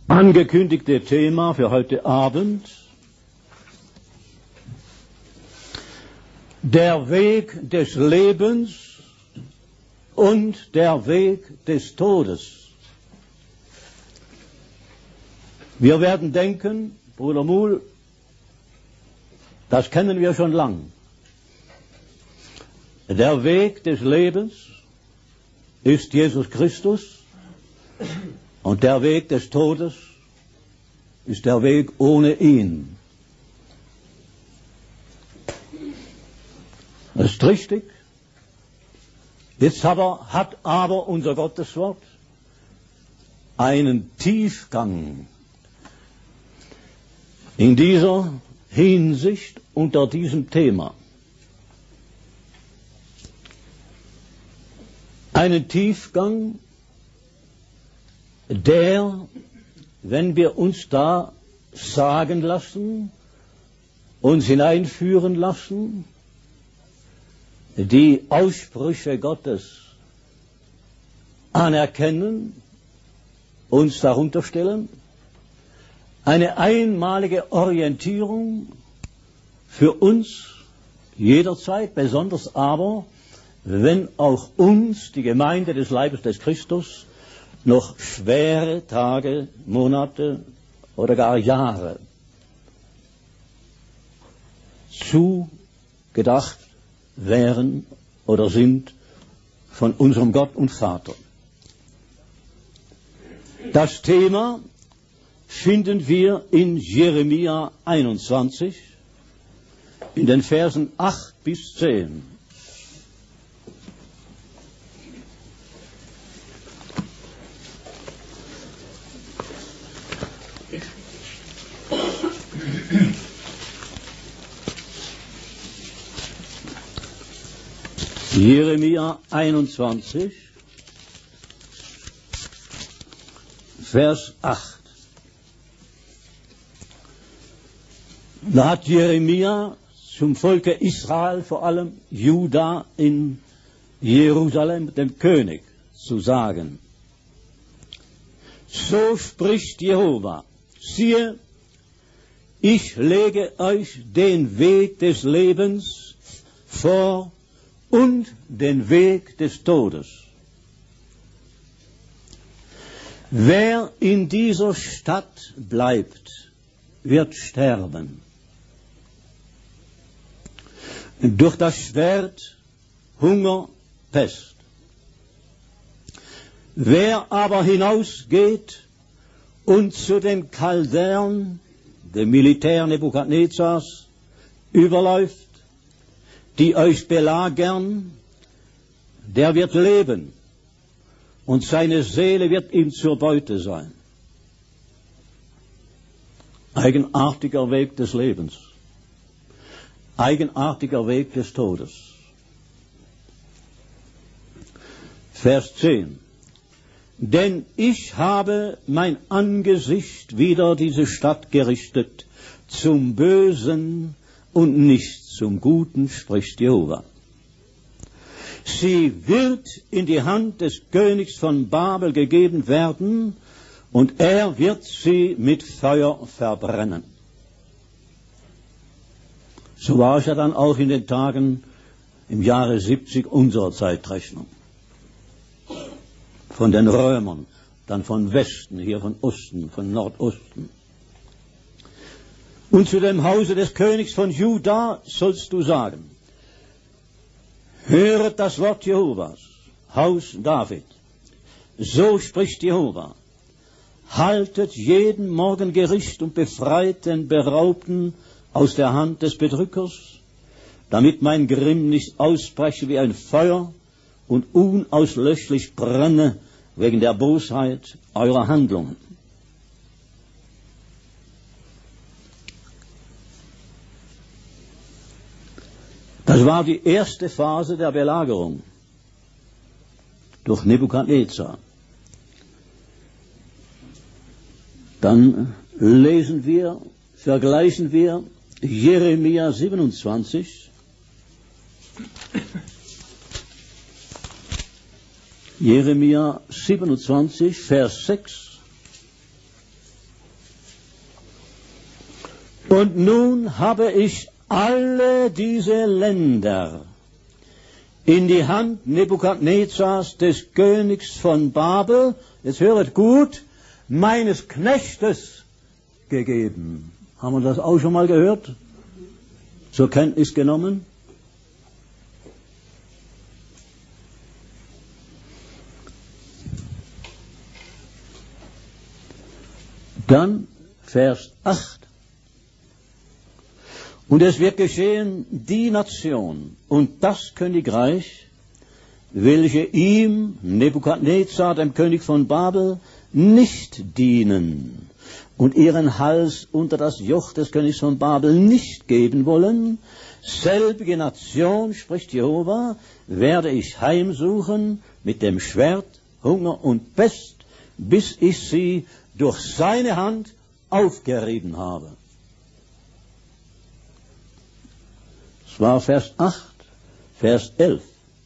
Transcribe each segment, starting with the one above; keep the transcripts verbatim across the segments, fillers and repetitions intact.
angekündigte Thema für heute Abend: Der Weg des Lebens und der Weg des Todes. Wir werden denken, Bruder Muhl, das kennen wir schon lang. Der Weg des Lebens ist Jesus Christus und der Weg des Todes ist der Weg ohne ihn. Das ist richtig. Jetzt aber hat aber unser Gotteswort einen Tiefgang in dieser Hinsicht unter diesem Thema. Einen Tiefgang, der, wenn wir uns da sagen lassen, uns hineinführen lassen, die Aussprüche Gottes anerkennen, uns darunter stellen, eine einmalige Orientierung für uns jederzeit, besonders aber, wenn auch uns, die Gemeinde des Leibes des Christus, noch schwere Tage, Monate oder gar Jahre zugedacht wären oder sind von unserem Gott und Vater. Das Thema finden wir in Jeremia einundzwanzig, in den Versen acht bis zehn. Jeremia einundzwanzig, Vers acht. Da hat Jeremia zum Volke Israel, vor allem Juda in Jerusalem, dem König, zu sagen: So spricht Jehova, siehe, ich lege euch den Weg des Lebens vor und den Weg des Todes. Wer in dieser Stadt bleibt, wird sterben. Durch das Schwert, Hunger, Pest. Wer aber hinausgeht und zu den Chaldäern, dem Militär Nebukadnezars, überläuft, die euch belagern, der wird leben und seine Seele wird ihm zur Beute sein. Eigenartiger Weg des Lebens, eigenartiger Weg des Todes. Vers zehn. Denn ich habe mein Angesicht wider diese Stadt gerichtet, zum Bösen und nicht zum Guten, spricht Jehova. Sie wird in die Hand des Königs von Babel gegeben werden, und er wird sie mit Feuer verbrennen. So war es ja dann auch in den Tagen im Jahre siebzig unserer Zeitrechnung. Von den Römern, dann von Westen, hier von Osten, von Nordosten. Und zu dem Hause des Königs von Juda sollst du sagen: Höret das Wort Jehovas, Haus David. So spricht Jehova: Haltet jeden Morgen Gericht und befreit den Beraubten aus der Hand des Bedrückers, damit mein Grimm nicht ausbreche wie ein Feuer und unauslöschlich brenne wegen der Bosheit eurer Handlungen. Das war die erste Phase der Belagerung durch Nebukadnezar. Dann lesen wir, vergleichen wir Jeremia siebenundzwanzig, Jeremia siebenundzwanzig, Vers sechs. Und nun habe ich alle diese Länder in die Hand Nebukadnezars, des Königs von Babel, jetzt höret gut, meines Knechtes gegeben. Haben wir das auch schon mal gehört? Zur Kenntnis genommen? Dann Vers acht. Und es wird geschehen, die Nation und das Königreich, welche ihm, Nebukadnezar, dem König von Babel, nicht dienen und ihren Hals unter das Joch des Königs von Babel nicht geben wollen, selbige Nation, spricht Jehova, werde ich heimsuchen mit dem Schwert, Hunger und Pest, bis ich sie durch seine Hand aufgerieben habe. Das war Vers acht, Vers elf.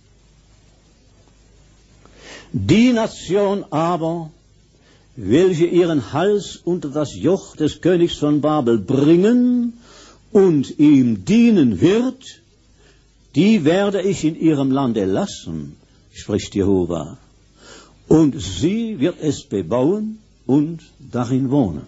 Die Nation aber, welche ihren Hals unter das Joch des Königs von Babel bringen und ihm dienen wird, die werde ich in ihrem Lande lassen, spricht Jehova, und sie wird es bebauen und darin wohnen.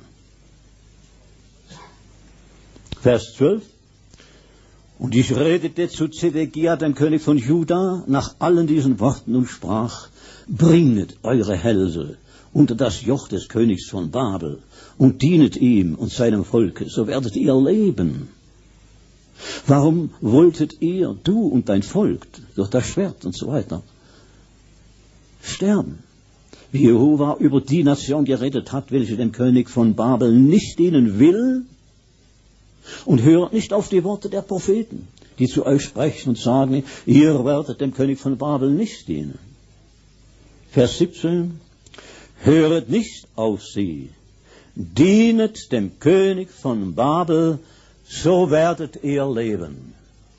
Vers zwölf. Und ich redete zu Zedekia, dem König von Juda, nach allen diesen Worten und sprach, bringet eure Hälse unter das Joch des Königs von Babel und dienet ihm und seinem Volke, so werdet ihr leben. Warum wolltet ihr, du und dein Volk, durch das Schwert und so weiter, sterben? Wie Jehova über die Nation geredet hat, welche dem König von Babel nicht dienen will, und hört nicht auf die Worte der Propheten, die zu euch sprechen und sagen, ihr werdet dem König von Babel nicht dienen. Vers siebzehn, höret nicht auf sie, dienet dem König von Babel, so werdet ihr leben.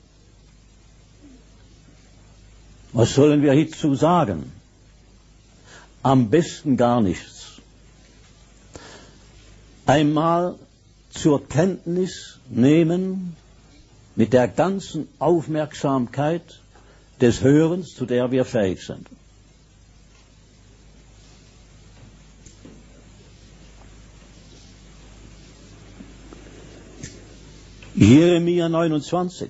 Was sollen wir hierzu sagen? Am besten gar nichts. Einmal zur Kenntnis nehmen mit der ganzen Aufmerksamkeit des Hörens, zu der wir fähig sind. Jeremia neunundzwanzig.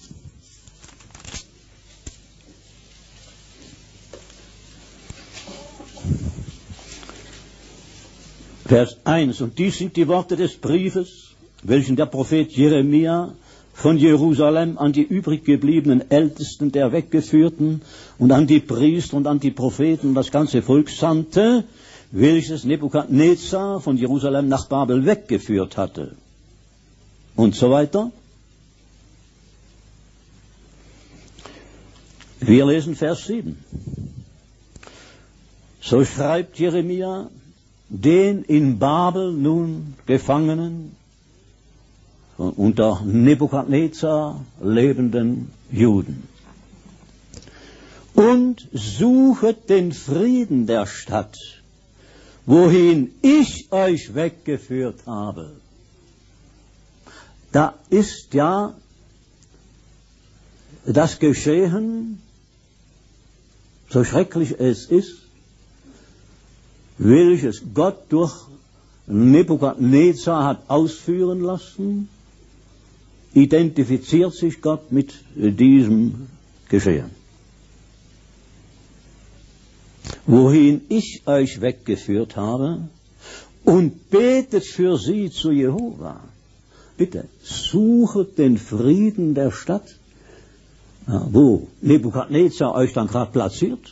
Vers eins. Und dies sind die Worte des Briefes, welchen der Prophet Jeremia von Jerusalem an die übrig gebliebenen Ältesten der Weggeführten und an die Priester und an die Propheten und das ganze Volk sandte, welches Nebukadnezar von Jerusalem nach Babel weggeführt hatte. Und so weiter. Wir lesen Vers sieben. So schreibt Jeremia den in Babel nun Gefangenen, unter Nebukadnezar lebenden Juden. Und suchet den Frieden der Stadt, wohin ich euch weggeführt habe. Da ist ja das Geschehen, so schrecklich es ist, welches Gott durch Nebukadnezar hat ausführen lassen, identifiziert sich Gott mit diesem Geschehen. Wohin ich euch weggeführt habe, und betet für sie zu Jehova. Bitte, suchet den Frieden der Stadt, ja, wo Nebukadnezar euch dann gerade platziert.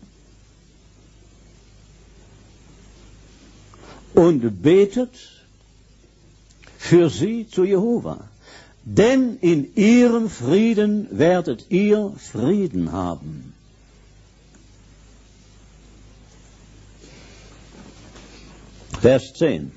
Und betet für sie zu Jehova. Denn in ihrem Frieden werdet ihr Frieden haben. Vers zehn.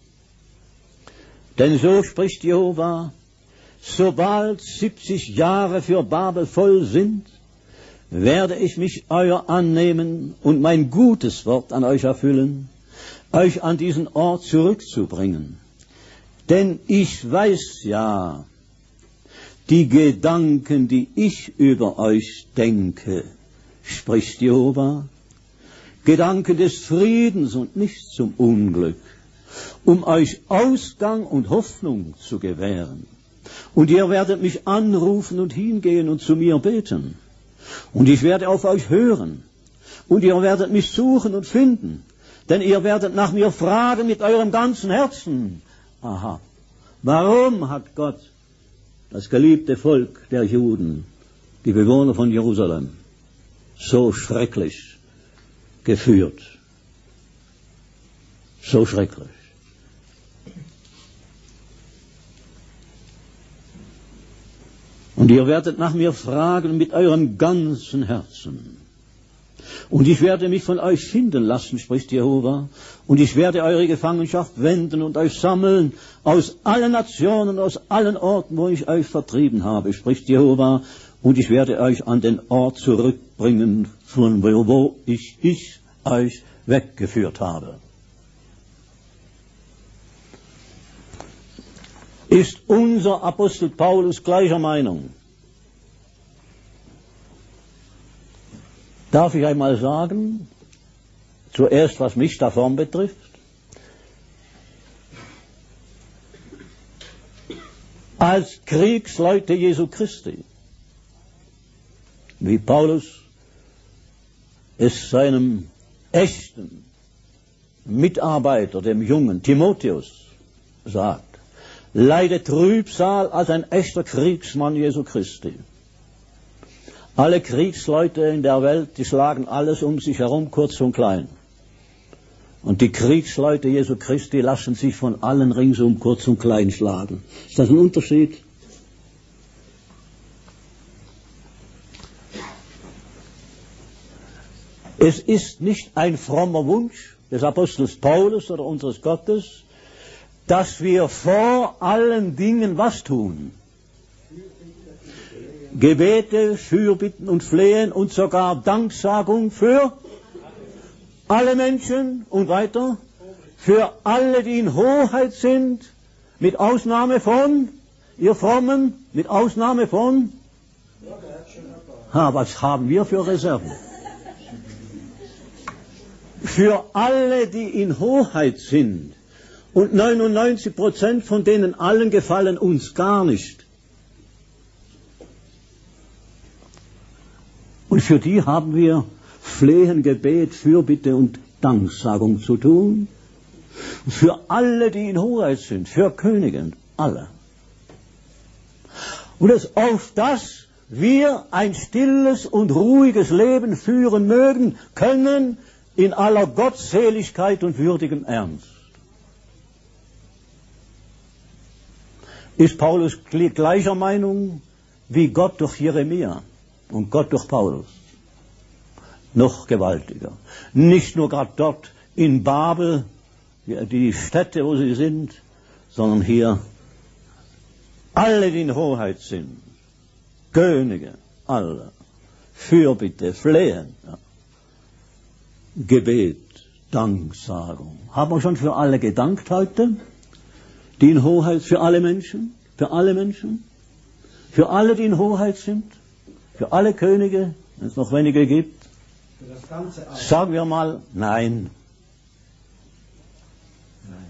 Denn so spricht Jehova, sobald siebzig Jahre für Babel voll sind, werde ich mich euer annehmen und mein gutes Wort an euch erfüllen, euch an diesen Ort zurückzubringen, Denn ich weiß ja, die Gedanken, die ich über euch denke, spricht Jehova, Gedanken des Friedens und nicht zum Unglück, um euch Ausgang und Hoffnung zu gewähren. Und ihr werdet mich anrufen und hingehen und zu mir beten. Und ich werde auf euch hören. Und ihr werdet mich suchen und finden. Denn ihr werdet nach mir fragen mit eurem ganzen Herzen. Aha. Warum hat Gott das geliebte Volk der Juden, die Bewohner von Jerusalem, so schrecklich geführt? So schrecklich. Und ihr werdet nach mir fragen mit eurem ganzen Herzen. Und ich werde mich von euch finden lassen, spricht Jehova. Und ich werde eure Gefangenschaft wenden und euch sammeln aus allen Nationen, aus allen Orten, wo ich euch vertrieben habe, spricht Jehova. Und ich werde euch an den Ort zurückbringen, von wo ich, ich euch weggeführt habe. Ist unser Apostel Paulus gleicher Meinung? Darf ich einmal sagen, zuerst was mich davon betrifft? Als Kriegsleute Jesu Christi, wie Paulus es seinem echten Mitarbeiter, dem jungen Timotheus, sagt, leidet Trübsal als ein echter Kriegsmann Jesu Christi. Alle Kriegsleute in der Welt, die schlagen alles um sich herum, kurz und klein. Und die Kriegsleute Jesu Christi lassen sich von allen ringsum kurz und klein schlagen. Ist das ein Unterschied? Es ist nicht ein frommer Wunsch des Apostels Paulus oder unseres Gottes, dass wir vor allen Dingen was tun? Gebete, Fürbitten und Flehen und sogar Danksagung für alle Menschen und weiter, für alle, die in Hoheit sind, mit Ausnahme von, ihr Frommen, mit Ausnahme von, ha, was haben wir für Reserven? Für alle, die in Hoheit sind. Und neunundneunzig Prozent von denen allen gefallen uns gar nicht. Und für die haben wir Flehen, Gebet, Fürbitte und Danksagung zu tun. Für alle, die in Hoheit sind, für Könige, alle. Und es auf das wir ein stilles und ruhiges Leben führen mögen, können, in aller Gottseligkeit und würdigem Ernst. Ist Paulus gleicher Meinung wie Gott durch Jeremia und Gott durch Paulus? Noch gewaltiger. Nicht nur gerade dort in Babel, die Städte, wo sie sind, sondern hier alle, die in Hoheit sind, Könige, alle, Fürbitte, Flehen, ja. Gebet, Danksagung. Haben wir schon für alle gedankt heute? Die in Hoheit, für alle Menschen? Für alle Menschen? Für alle, die in Hoheit sind? Für alle Könige, wenn es noch wenige gibt? Für das ganze Auge. Sagen wir mal, nein. Nein.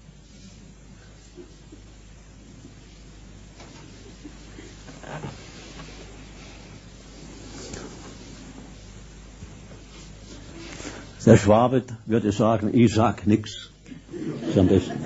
Der Schwabe würde sagen, ich sag nix. Ist am besten.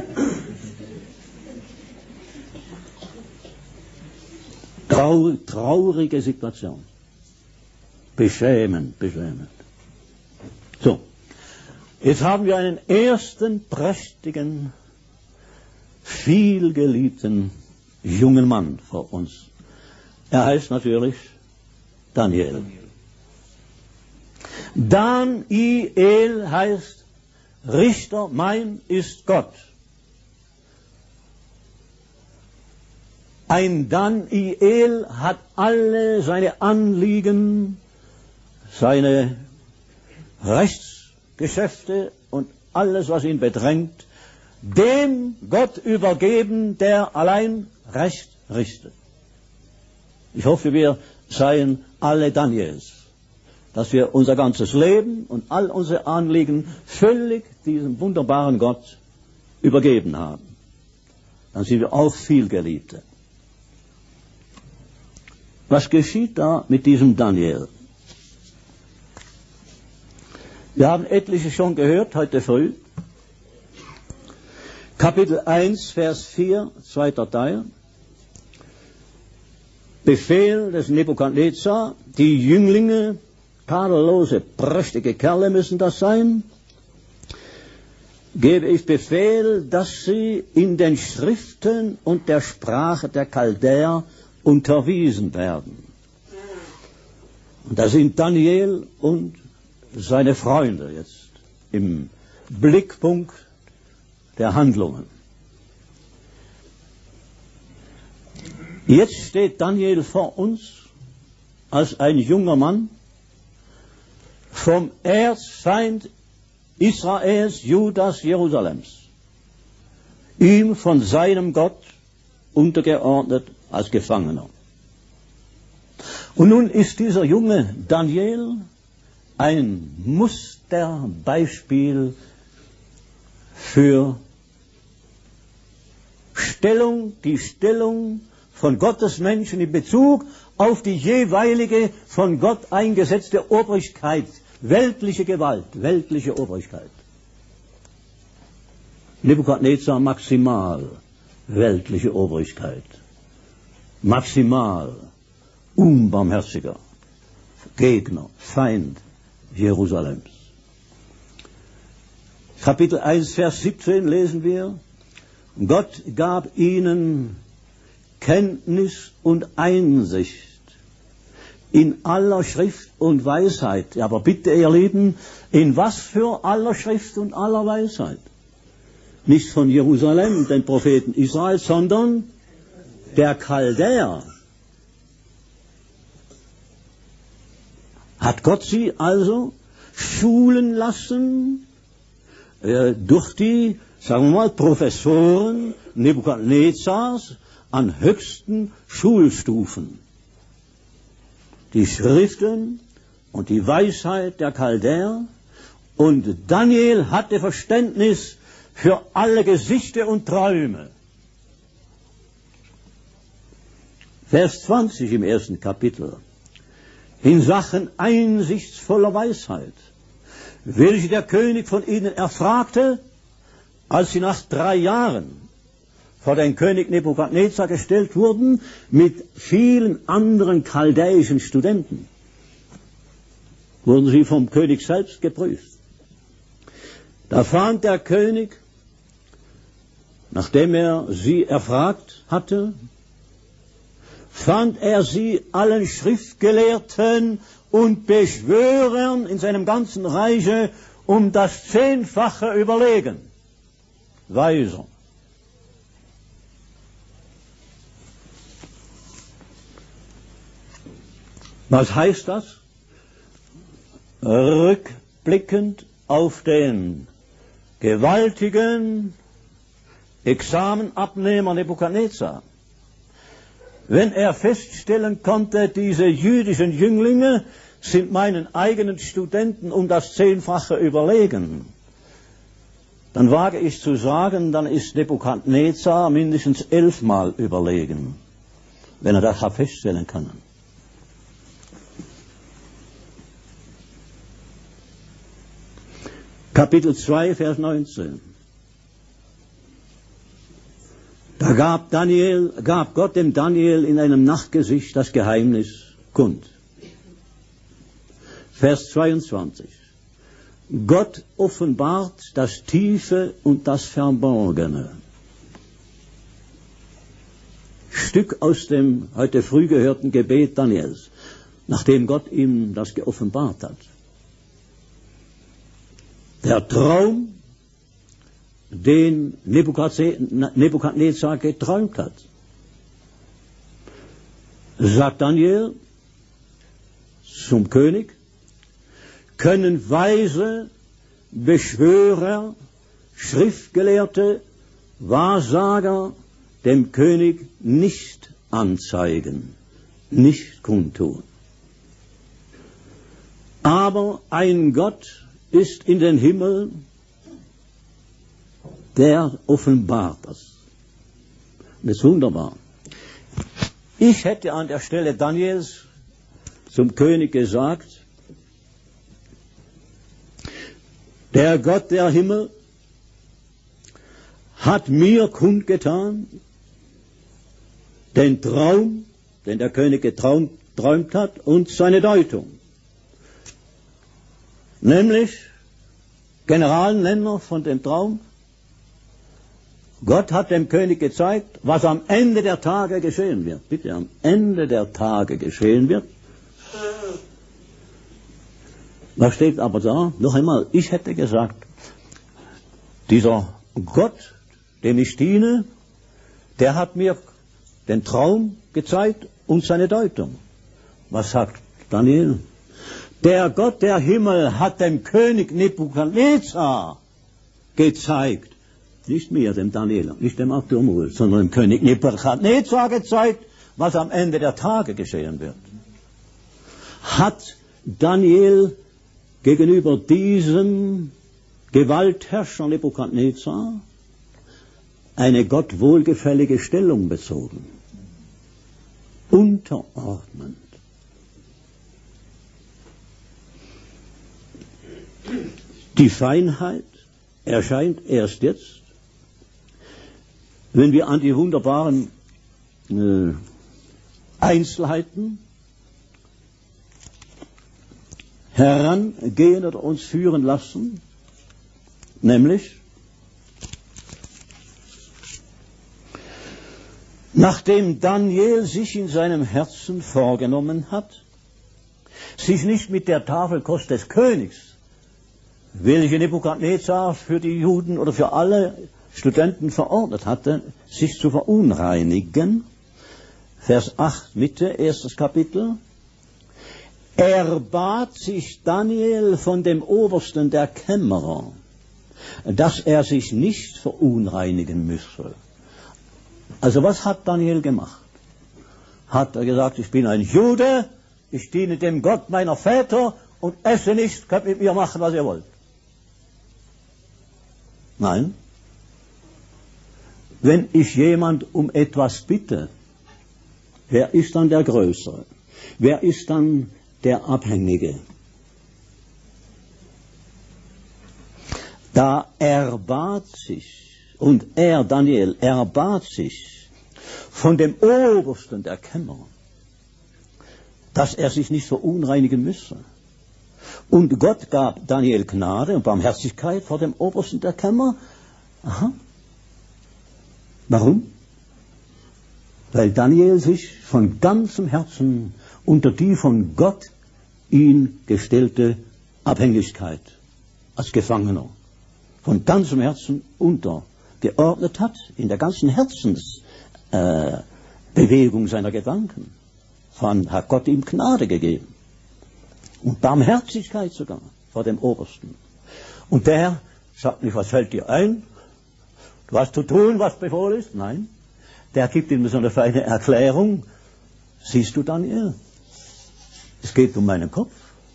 Trau, traurige Situation. Beschämend, beschämend. So. Jetzt haben wir einen ersten prächtigen, vielgeliebten jungen Mann vor uns. Er heißt natürlich Daniel. Daniel heißt Richter mein ist Gott. Ein Daniel hat alle seine Anliegen, seine Rechtsgeschäfte und alles, was ihn bedrängt, dem Gott übergeben, der allein Recht richtet. Ich hoffe, wir seien alle Daniels, dass wir unser ganzes Leben und all unsere Anliegen völlig diesem wunderbaren Gott übergeben haben. Dann sind wir auch viel Geliebte. Was geschieht da mit diesem Daniel? Wir haben etliche schon gehört heute früh. Kapitel eins, Vers vier, zweiter Teil. Befehl des Nebukadnezar, die Jünglinge, tadellose, prächtige Kerle müssen das sein, gebe ich Befehl, dass sie in den Schriften und der Sprache der Chaldäer unterwiesen werden. Und da sind Daniel und seine Freunde jetzt im Blickpunkt der Handlungen. Jetzt steht Daniel vor uns als ein junger Mann vom Erzfeind Israels, Judas, Jerusalems, ihm von seinem Gott untergeordnet als Gefangener. Und nun ist dieser junge Daniel ein Musterbeispiel für Stellung, die Stellung von Gottes Menschen in Bezug auf die jeweilige von Gott eingesetzte Obrigkeit, weltliche Gewalt, weltliche Obrigkeit. Nebukadnezar maximal weltliche Obrigkeit, maximal unbarmherziger Gegner, Feind Jerusalems. Kapitel eins, Vers siebzehn lesen wir, Gott gab ihnen Kenntnis und Einsicht in aller Schrift und Weisheit. Ja, aber bitte, ihr Lieben, in was für aller Schrift und aller Weisheit? Nicht von Jerusalem, den Propheten Israels, sondern der Chaldäer. Hat Gott sie also schulen lassen äh, durch die, sagen wir mal, Professoren Nebukadnezars an höchsten Schulstufen. Die Schriften und die Weisheit der Chaldäer, und Daniel hatte Verständnis für alle Gesichter und Träume. Vers zwanzig im ersten Kapitel. In Sachen einsichtsvoller Weisheit, welche der König von ihnen erfragte, als sie nach drei Jahren vor den König Nebukadnezar gestellt wurden, mit vielen anderen chaldäischen Studenten, wurden sie vom König selbst geprüft. Da fand der König, nachdem er sie erfragt hatte, fand er sie allen Schriftgelehrten und Beschwörern in seinem ganzen Reiche um das Zehnfache überlegen. Weiser. Was heißt das? Rückblickend auf den gewaltigen Examenabnehmer Nebukadnezar. Wenn er feststellen konnte, diese jüdischen Jünglinge sind meinen eigenen Studenten um das Zehnfache überlegen, dann wage ich zu sagen, dann ist Nebukadnezar mindestens elfmal überlegen, wenn er das feststellen kann. Kapitel zwei, Vers neunzehn. Da gab Daniel, gab Gott dem Daniel in einem Nachtgesicht das Geheimnis kund. Vers zweiundzwanzig. Gott offenbart das Tiefe und das Verborgene. Stück aus dem heute früh gehörten Gebet Daniels, nachdem Gott ihm das geoffenbart hat. Der Traum, den Nebukadnezar geträumt hat, sagt Daniel zum König, können Weise, Beschwörer, Schriftgelehrte Wahrsager dem König nicht anzeigen, nicht kundtun. Aber ein Gott ist in den Himmel, der offenbart das. Das ist wunderbar. Ich hätte an der Stelle Daniels zum König gesagt, der Gott der Himmel hat mir kundgetan den Traum, den der König geträumt hat, und seine Deutung. Nämlich, Generalnenner von dem Traum, Gott hat dem König gezeigt, was am Ende der Tage geschehen wird. Bitte, am Ende der Tage geschehen wird. Was steht aber da? Noch einmal, ich hätte gesagt, dieser Gott, dem ich diene, der hat mir den Traum gezeigt und seine Deutung. Was sagt Daniel? Der Gott der Himmel hat dem König Nebukadnezar gezeigt, nicht mir, dem Daniel, nicht dem Abdurmul, sondern dem König Nebukadnezar gezeigt, was am Ende der Tage geschehen wird. Hat Daniel gegenüber diesem Gewaltherrscher Nebukadnezar eine Gott wohlgefällige Stellung bezogen, unterordnend. Die Feinheit erscheint erst jetzt, wenn wir an die wunderbaren äh, Einzelheiten herangehen oder uns führen lassen, nämlich nachdem Daniel sich in seinem Herzen vorgenommen hat, sich nicht mit der Tafelkost des Königs, welche Nebukadnezar für die Juden oder für alle Studenten verordnet hatte, sich zu verunreinigen. Vers acht Mitte, erstes Kapitel. Erbat sich Daniel von dem Obersten der Kämmerer, dass er sich nicht verunreinigen müsse. Also was hat Daniel gemacht? Hat er gesagt, ich bin ein Jude, ich diene dem Gott meiner Väter und esse nicht, könnt mit mir machen, was ihr wollt. Nein. Wenn ich jemand um etwas bitte, wer ist dann der Größere? Wer ist dann der Abhängige? Da erbat sich, und er, Daniel, erbat sich von dem Obersten der Kämmerer, dass er sich nicht verunreinigen müsse. Und Gott gab Daniel Gnade und Barmherzigkeit vor dem Obersten der Kämmerer. Aha. Warum? Weil Daniel sich von ganzem Herzen unter die von Gott ihn gestellte Abhängigkeit als Gefangener von ganzem Herzen untergeordnet hat, in der ganzen Herzensbewegung äh, seiner Gedanken. Von hat Gott ihm Gnade gegeben. Und Barmherzigkeit sogar vor dem Obersten. Und der sagt nicht, was fällt dir ein? Du hast zu tun, was befohlen ist? Nein. Der gibt ihm so eine feine Erklärung. Siehst du, Daniel? Es geht um meinen Kopf.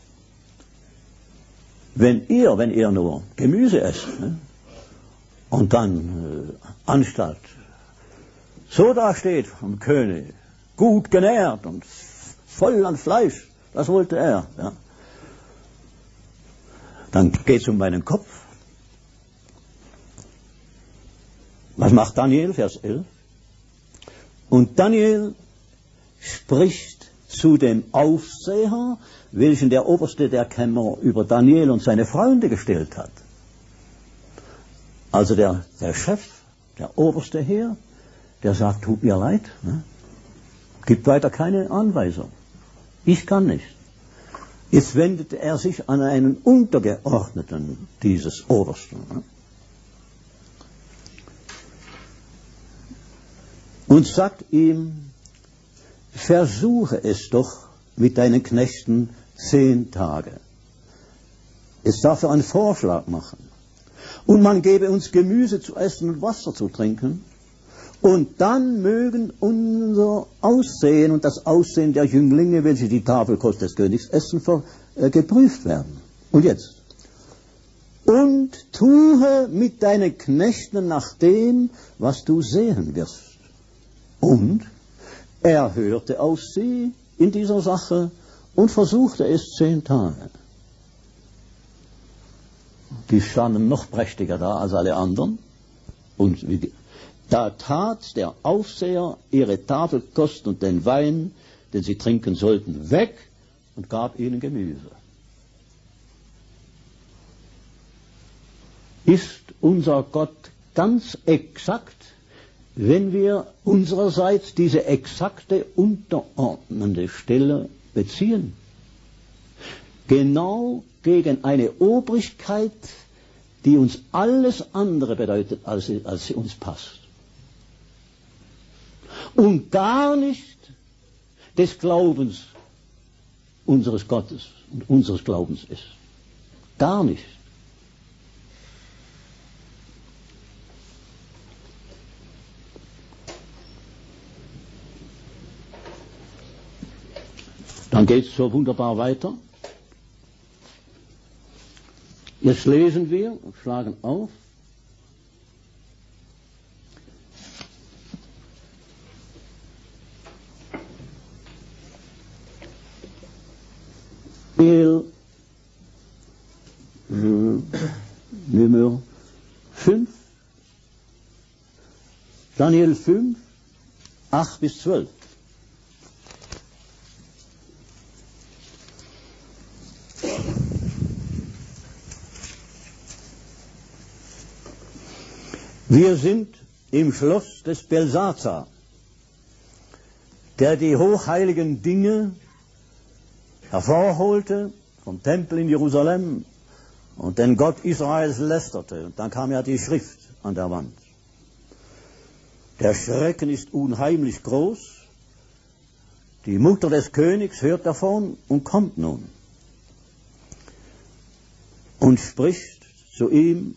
Wenn ihr, wenn ihr nur Gemüse esst, ne, und dann äh, anstatt so dasteht vom König, gut genährt und voll an Fleisch, das wollte er, ja. Dann geht es um meinen Kopf. Was macht Daniel? Vers elf. Und Daniel spricht zu dem Aufseher, welchen der Oberste der Kämmerer über Daniel und seine Freunde gestellt hat. Also der, der Chef, der Oberste hier, der sagt, tut mir leid, ne? Gibt weiter keine Anweisung. Ich kann nicht. Jetzt wendete er sich an einen Untergeordneten dieses Obersten. Ne? Und sagt ihm, versuche es doch mit deinen Knechten zehn Tage. Jetzt darf er einen Vorschlag machen. und man gebe uns Gemüse zu essen und Wasser zu trinken, und dann mögen unser Aussehen und das Aussehen der Jünglinge, welche die Tafelkost des Königs essen, ver, äh, geprüft werden. Und jetzt? Und tue mit deinen Knechten nach dem, was du sehen wirst. Und er hörte auf sie in dieser Sache und versuchte es zehn Tage. Die standen noch prächtiger da als alle anderen. Und da tat der Aufseher ihre Tafelkost und den Wein, den sie trinken sollten, weg und gab ihnen Gemüse. Ist unser Gott ganz exakt, wenn wir unsererseits diese exakte unterordnende Stelle beziehen? Genau gegen eine Obrigkeit, die uns alles andere bedeutet, als sie, als sie uns passt. Und gar nicht des Glaubens unseres Gottes und unseres Glaubens ist. Gar nicht. Dann geht es so wunderbar weiter. Jetzt lesen wir und schlagen auf. Daniel Nummer fünf. Daniel fünf, acht bis zwölf. Wir sind im Schloss des Belsazar, der die hochheiligen Dinge hervorholte vom Tempel in Jerusalem und den Gott Israels lästerte. Und dann kam ja die Schrift an der Wand. Der Schrecken ist unheimlich groß. Die Mutter des Königs hört davon und kommt nun und spricht zu ihm,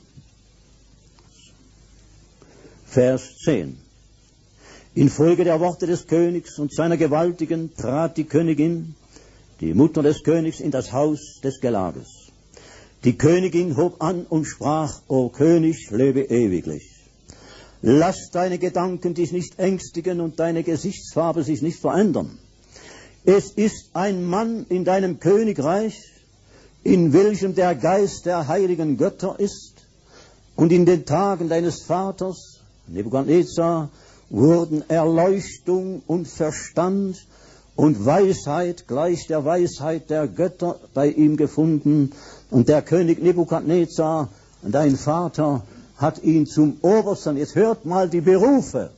Vers zehn. Infolge der Worte des Königs und seiner Gewaltigen trat die Königin, die Mutter des Königs, in das Haus des Gelages. Die Königin hob an und sprach, O König, lebe ewiglich. Lass deine Gedanken dich nicht ängstigen und deine Gesichtsfarbe sich nicht verändern. Es ist ein Mann in deinem Königreich, in welchem der Geist der heiligen Götter ist, und in den Tagen deines Vaters Nebukadnezar wurden Erleuchtung und Verstand und Weisheit gleich der Weisheit der Götter bei ihm gefunden. Und der König Nebukadnezar, dein Vater, hat ihn zum Obersten, jetzt hört mal die Berufe,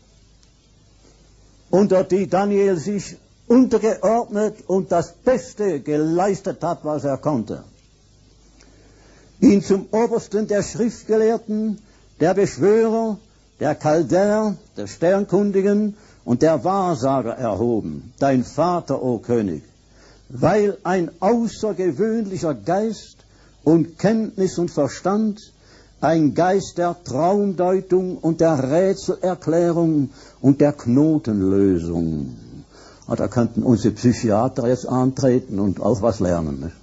unter die Daniel sich untergeordnet und das Beste geleistet hat, was er konnte. Ihn zum Obersten der Schriftgelehrten, der Beschwörer, der Chaldäer, der Sternkundigen und der Wahrsager erhoben, dein Vater, o König, weil ein außergewöhnlicher Geist und Kenntnis und Verstand, ein Geist der Traumdeutung und der Rätselerklärung und der Knotenlösung. Ah, da könnten unsere Psychiater jetzt antreten und auch was lernen. Nicht?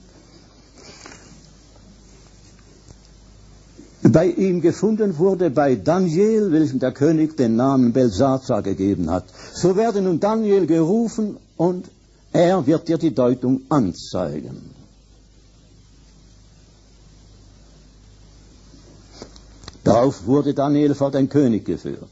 Bei ihm gefunden wurde bei Daniel, welchem der König den Namen Belsazar gegeben hat. So werde nun Daniel gerufen und er wird dir die Deutung anzeigen. Darauf wurde Daniel vor den König geführt.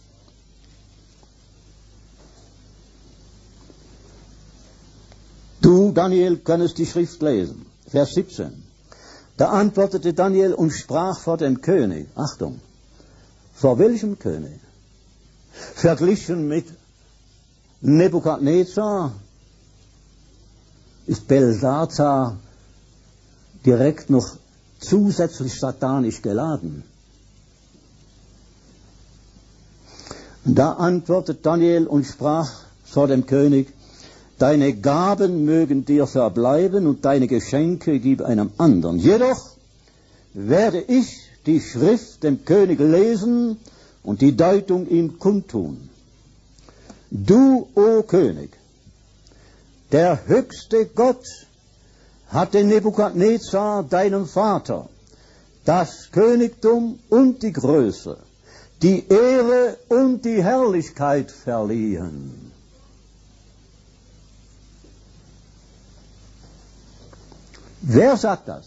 Du, Daniel, könntest die Schrift lesen. Vers siebzehn. Da antwortete Daniel und sprach vor dem König. Achtung, vor welchem König? Verglichen mit Nebukadnezar ist Belsazar direkt noch zusätzlich satanisch geladen. Da antwortet Daniel und sprach vor dem König, deine Gaben mögen dir verbleiben und deine Geschenke gib einem anderen. Jedoch werde ich die Schrift dem König lesen und die Deutung ihm kundtun. Du, o König, der höchste Gott hat den Nebukadnezar, deinem Vater, das Königtum und die Größe, die Ehre und die Herrlichkeit verliehen. Wer sagt das?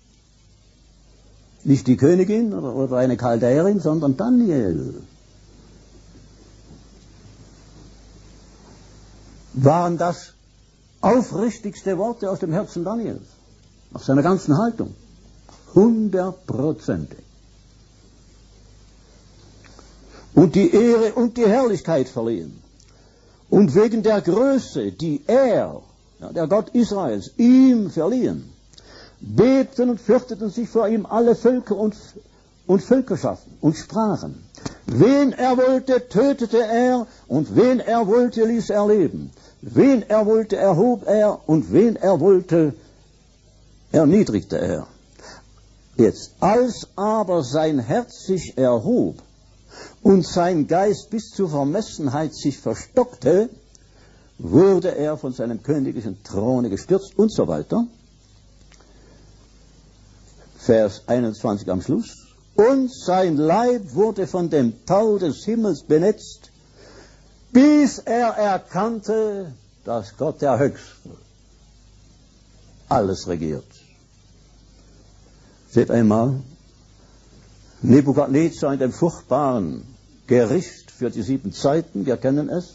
Nicht die Königin oder, oder eine Chaldäerin, sondern Daniel. Waren das aufrichtigste Worte aus dem Herzen Daniels, aus seiner ganzen Haltung? Hundertprozentig. Und die Ehre und die Herrlichkeit verliehen. Und wegen der Größe, die er, ja, der Gott Israels, ihm verliehen, bebten und fürchteten sich vor ihm alle Völker und, und Völkerschaften und Sprachen. Wen er wollte, tötete er, und wen er wollte, ließ er leben. Wen er wollte, erhob er, und wen er wollte, erniedrigte er. Jetzt, als aber sein Herz sich erhob und sein Geist bis zur Vermessenheit sich verstockte, wurde er von seinem königlichen Throne gestürzt und so weiter. Vers einundzwanzig am Schluss. Und sein Leib wurde von dem Tau des Himmels benetzt, bis er erkannte, dass Gott der Höchste alles regiert. Seht einmal, Nebukadnezar in dem furchtbaren Gericht für die sieben Zeiten, wir kennen es,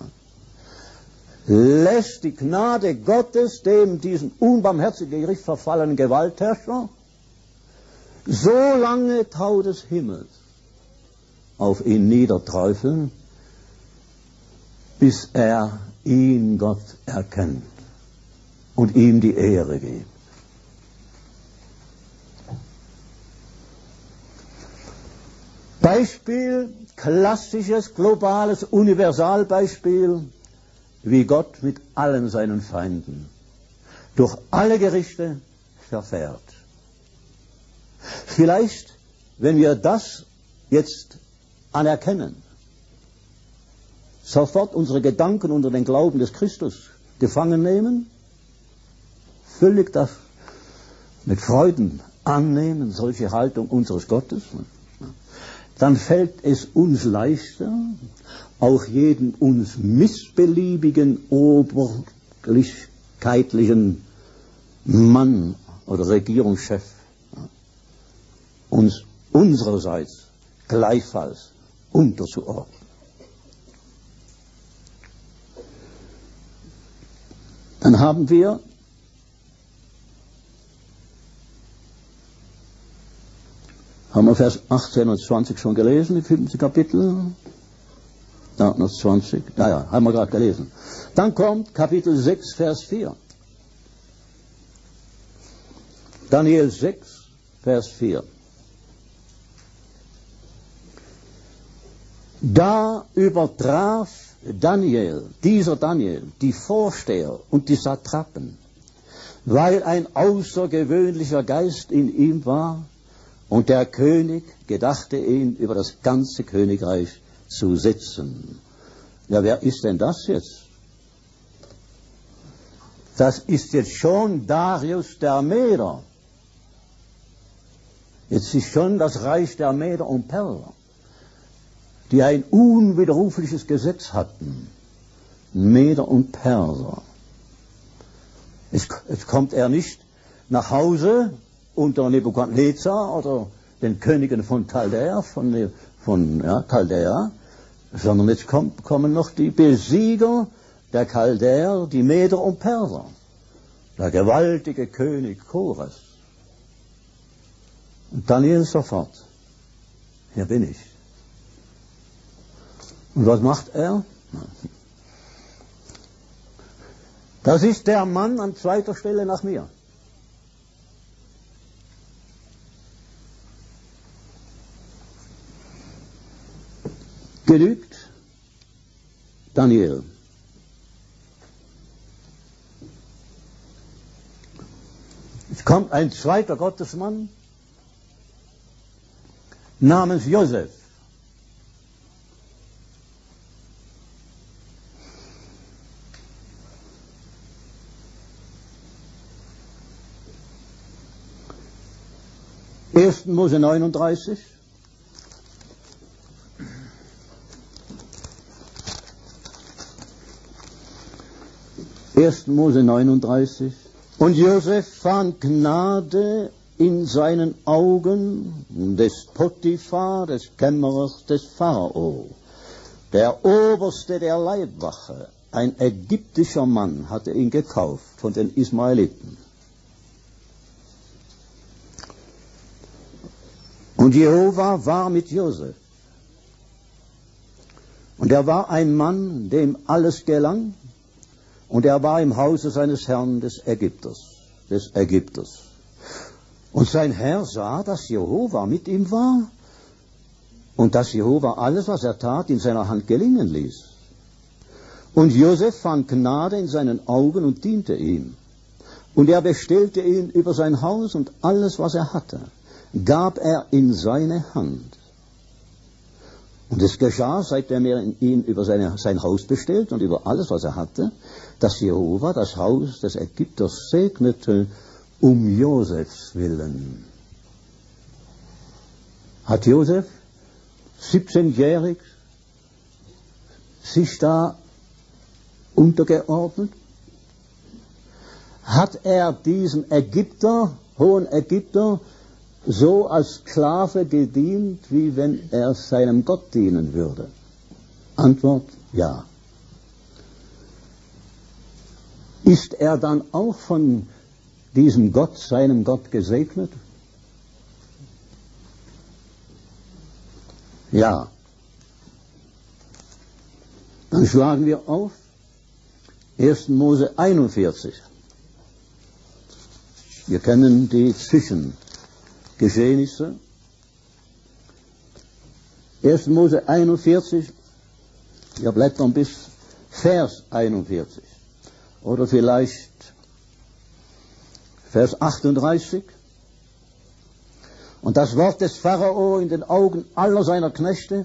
lässt die Gnade Gottes dem diesen unbarmherzigen Gericht verfallenen Gewaltherrscher so lange Tau des Himmels auf ihn niederträufeln, bis er ihn, Gott, erkennt und ihm die Ehre gibt. Beispiel, klassisches, globales, Universalbeispiel, wie Gott mit allen seinen Feinden durch alle Gerichte verfährt. Vielleicht, wenn wir das jetzt anerkennen, sofort unsere Gedanken unter den Glauben des Christus gefangen nehmen, völlig das mit Freuden annehmen, solche Haltung unseres Gottes, dann fällt es uns leichter, auch jeden uns missbeliebigen, oberlichkeitlichen Mann oder Regierungschef uns unsererseits gleichfalls unterzuordnen. Dann haben wir haben wir Vers achtzehn und zwanzig schon gelesen, im fünften Kapitel? Ja, noch zwanzig. Ja, ja, haben wir gerade gelesen. Dann kommt Kapitel sechs, Vers vier. Daniel sechs, Vers vier. Da übertraf Daniel, dieser Daniel, die Vorsteher und die Satrapen, weil ein außergewöhnlicher Geist in ihm war, und der König gedachte ihn über das ganze Königreich zu setzen. Ja, wer ist denn das jetzt? Das ist jetzt schon Darius der Meder. Jetzt ist schon das Reich der Meder und Perser, die ein unwiderrufliches Gesetz hatten. Meder und Perser. Jetzt, jetzt kommt er nicht nach Hause unter Nebukadnezar oder den Königen von Chaldäa, von, von ja, Chaldäa, sondern jetzt kommt, kommen noch die Besieger der Chaldäer, die Meder und Perser, der gewaltige König Kores. Und Daniel sofort, hier bin ich. Und was macht er? Das ist der Mann an zweiter Stelle nach mir. Genügt Daniel. Es kommt ein zweiter Gottesmann, namens Josef. erster Mose neununddreißig. erster Mose neununddreißig. Und Josef fand Gnade in seinen Augen des Potiphar, des Kämmerers des Pharao. Der Oberste der Leibwache, ein ägyptischer Mann, hatte ihn gekauft von den Ismaeliten. Und Jehova war mit Josef. Und er war ein Mann, dem alles gelang. Und er war im Hause seines Herrn des Ägypters, des Ägypters. Und sein Herr sah, dass Jehova mit ihm war und dass Jehova alles, was er tat, in seiner Hand gelingen ließ. Und Josef fand Gnade in seinen Augen und diente ihm. Und er bestellte ihn über sein Haus und alles, was er hatte, gab er in seine Hand. Und es geschah, seitdem er ihn über seine, sein Haus bestellt und über alles, was er hatte, dass Jehova das Haus des Ägypters segnete, um Josefs willen. Hat Josef, siebzehnjährig, sich da untergeordnet? Hat er diesem Ägypter, hohen Ägypter, so als Sklave gedient, wie wenn er seinem Gott dienen würde? Antwort, ja. Ist er dann auch von diesem Gott, seinem Gott, gesegnet? Ja. Dann schlagen wir auf erster Mose einundvierzig. Wir kennen die Zwischengeschehnisse. erster Mose einundvierzig, wir blättern bis Vers einundvierzig. Oder vielleicht Vers achtunddreißig. Und das Wort des Pharao in den Augen aller seiner Knechte: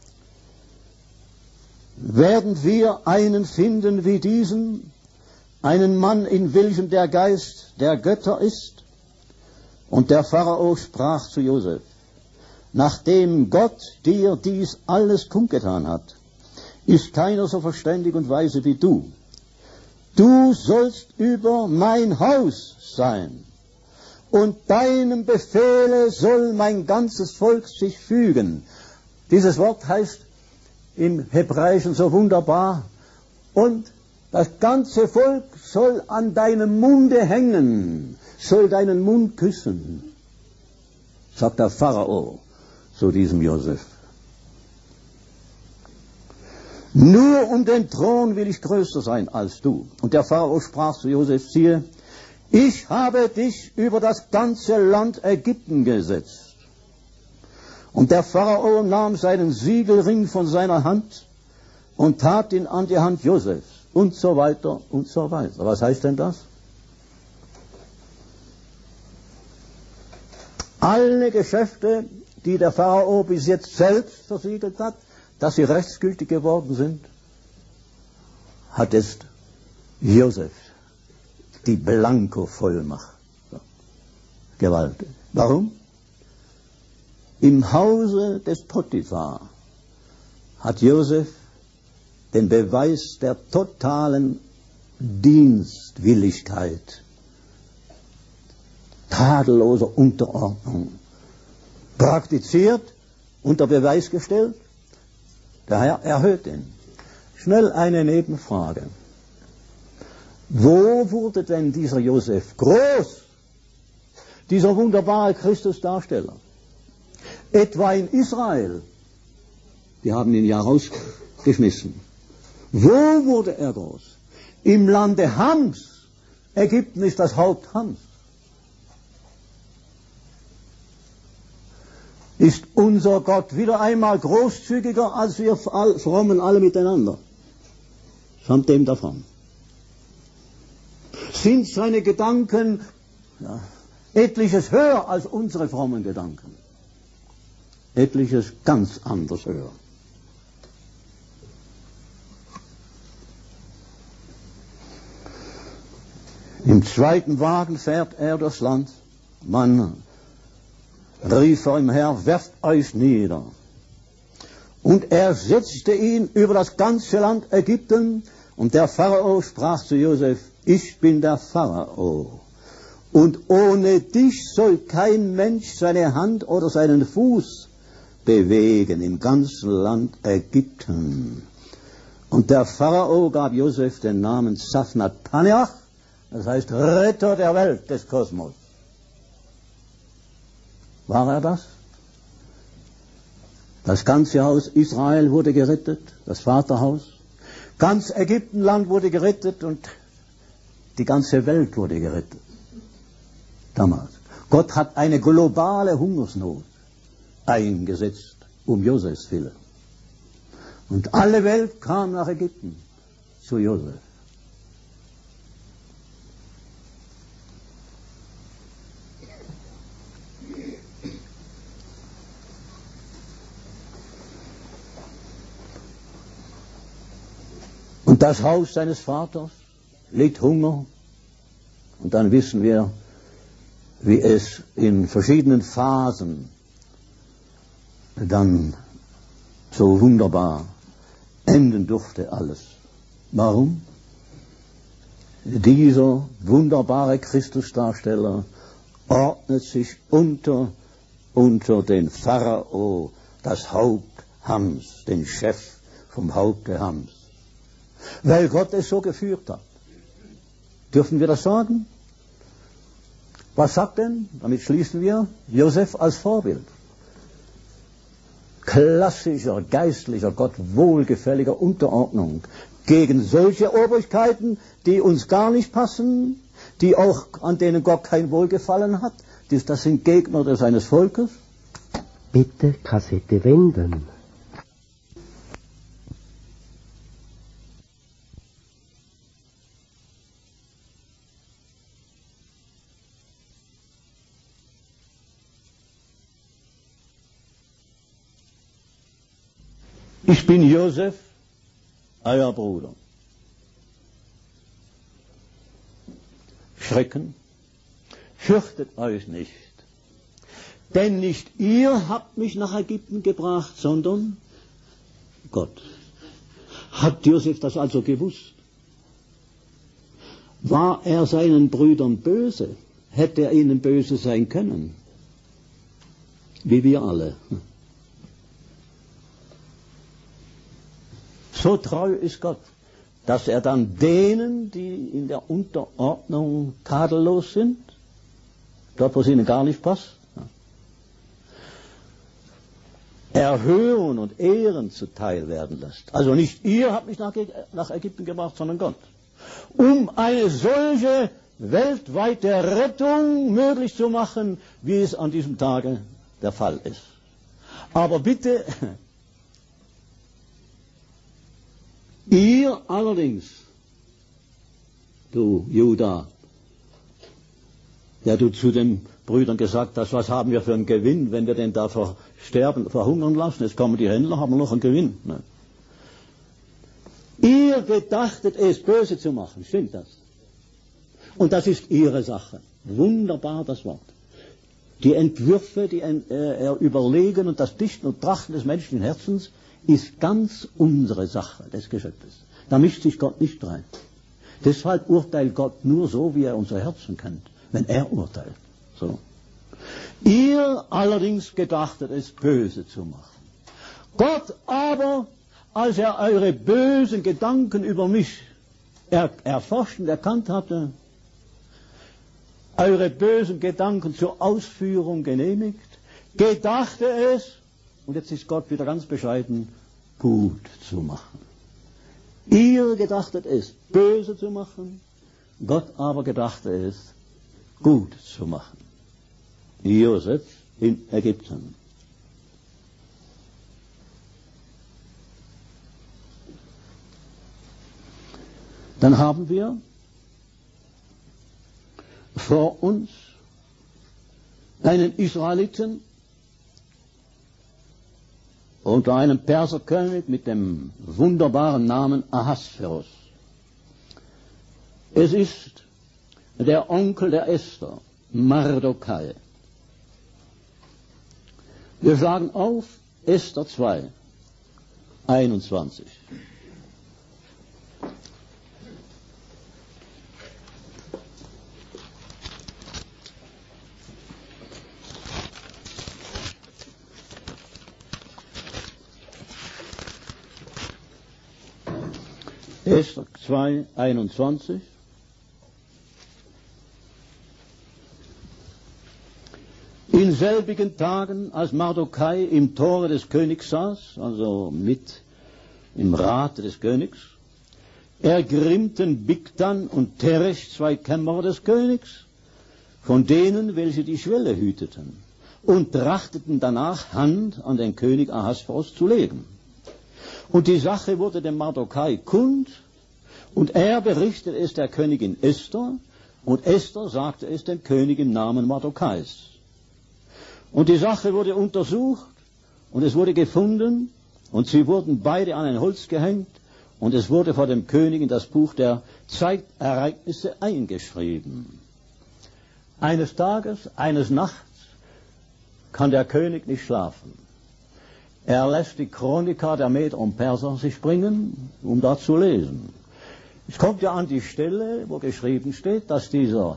werden wir einen finden wie diesen, einen Mann, in welchem der Geist der Götter ist? Und der Pharao sprach zu Josef: nachdem Gott dir dies alles kundgetan hat, ist keiner so verständig und weise wie du. Du sollst über mein Haus sein, und deinem Befehle soll mein ganzes Volk sich fügen. Dieses Wort heißt im Hebräischen so wunderbar: und das ganze Volk soll an deinem Munde hängen, soll deinen Mund küssen, sagt der Pharao zu diesem Josef. Nur um den Thron will ich größer sein als du. Und der Pharao sprach zu Josef: siehe, ich habe dich über das ganze Land Ägypten gesetzt. Und der Pharao nahm seinen Siegelring von seiner Hand und tat ihn an die Hand Josefs, und so weiter und so weiter. Was heißt denn das? Alle Geschäfte, die der Pharao bis jetzt selbst versiegelt hat, dass sie rechtsgültig geworden sind, hat jetzt Josef die Blanko-Vollmacht. Gewalt. Warum? Im Hause des Potiphar hat Josef den Beweis der totalen Dienstwilligkeit, tadelloser Unterordnung praktiziert, unter Beweis gestellt. Der Herr erhöht ihn. Schnell eine Nebenfrage. Wo wurde denn dieser Josef groß? Dieser wunderbare Christusdarsteller? Etwa in Israel? Die haben ihn ja rausgeschmissen. Wo wurde er groß? Im Lande Hams. Ägypten ist das Haupt Hams. Ist unser Gott wieder einmal großzügiger als wir Frommen alle miteinander? Samt dem davon. Sind seine Gedanken ja, etliches höher als unsere frommen Gedanken? etliches ganz anders hören. Im zweiten Wagen fährt er durchs Land. Man rief vor ihm her, werft euch nieder. Und er setzte ihn über das ganze Land Ägypten. Und der Pharao sprach zu Josef, ich bin der Pharao. Und ohne dich soll kein Mensch seine Hand oder seinen Fuß bewegen im ganzen Land Ägypten. Und der Pharao gab Josef den Namen Safnat Paneach, das heißt Retter der Welt, des Kosmos. War er das? Das ganze Haus Israel wurde gerettet, das Vaterhaus. Ganz Ägyptenland wurde gerettet und die ganze Welt wurde gerettet. Damals. Gott hat eine globale Hungersnot eingesetzt, um Josefs Willen. Und alle Welt kam nach Ägypten zu Josef. Und das Haus seines Vaters litt Hunger. Und dann wissen wir, wie es in verschiedenen Phasen dann so wunderbar enden durfte alles. Warum? Dieser wunderbare Christusdarsteller ordnet sich unter, unter den Pharao, das Haupt Hams, den Chef vom Haupte Hams. Weil Gott es so geführt hat. Dürfen wir das sagen? Was sagt denn? Damit schließen wir Josef als Vorbild. Klassischer, geistlicher, Gott wohlgefälliger Unterordnung gegen solche Obrigkeiten, die uns gar nicht passen, die auch, an denen Gott kein Wohlgefallen hat. Das sind Gegner seines Volkes. Bitte Kassette wenden. Ich bin Josef, euer Bruder. Schrecken, fürchtet euch nicht, denn nicht ihr habt mich nach Ägypten gebracht, sondern Gott. Hat Josef das also gewusst? War er seinen Brüdern böse? Hätte er ihnen böse sein können? Wie wir alle. So treu ist Gott, dass er dann denen, die in der Unterordnung tadellos sind, dort wo es ihnen gar nicht passt, Erhöhung und Ehren zuteil werden lässt. Also nicht ihr habt mich nach, nach Ägypten gebracht, sondern Gott. Um eine solche weltweite Rettung möglich zu machen, wie es an diesem Tage der Fall ist. Aber bitte, ihr allerdings, du Judah, der du zu den Brüdern gesagt hast, was haben wir für einen Gewinn, wenn wir den da versterben, verhungern lassen? Jetzt kommen die Händler, haben wir noch einen Gewinn. Ne? Ihr gedachtet es, böse zu machen, stimmt das? Und das ist ihre Sache. Wunderbar das Wort. Die Entwürfe, die äh, Überlegen und das Dichten und Trachten des menschlichen Herzens ist ganz unsere Sache des Geschöpfes. Da mischt sich Gott nicht rein. Deshalb urteilt Gott nur so, wie er unser Herzen kennt, wenn er urteilt. So. Ihr allerdings gedachtet es, böse zu machen. Gott aber, als er eure bösen Gedanken über mich er, erforscht und erkannt hatte, eure bösen Gedanken zur Ausführung genehmigt, gedachte es, und jetzt ist Gott wieder ganz bescheiden, gut zu machen. Ihr gedachtet es, böse zu machen, Gott aber gedachte es, gut zu machen. Josef in Ägypten. Dann haben wir vor uns einen Israeliten, unter einem Perserkönig mit dem wunderbaren Namen Ahasverus. Es ist der Onkel der Esther, Mardokai. Wir schlagen auf Esther zwei, einundzwanzig. Esther zwei, einundzwanzig. In selbigen Tagen, als Mardokai im Tore des Königs saß, also mit im Rate des Königs, ergrimmten Bigtan und Teresh, zwei Kämmerer des Königs, von denen, welche die Schwelle hüteten, und trachteten danach, Hand an den König Ahasverus zu legen. Und die Sache wurde dem Mardokai kund, und er berichtete es der Königin Esther, und Esther sagte es dem König im Namen Mardokais. Und die Sache wurde untersucht, und es wurde gefunden, und sie wurden beide an ein Holz gehängt, und es wurde vor dem König in das Buch der Zeitereignisse eingeschrieben. Eines Tages, eines Nachts, kann der König nicht schlafen. Er lässt die Chronika der Meder und Perser sich bringen, um da zu lesen. Es kommt ja an die Stelle, wo geschrieben steht, dass dieser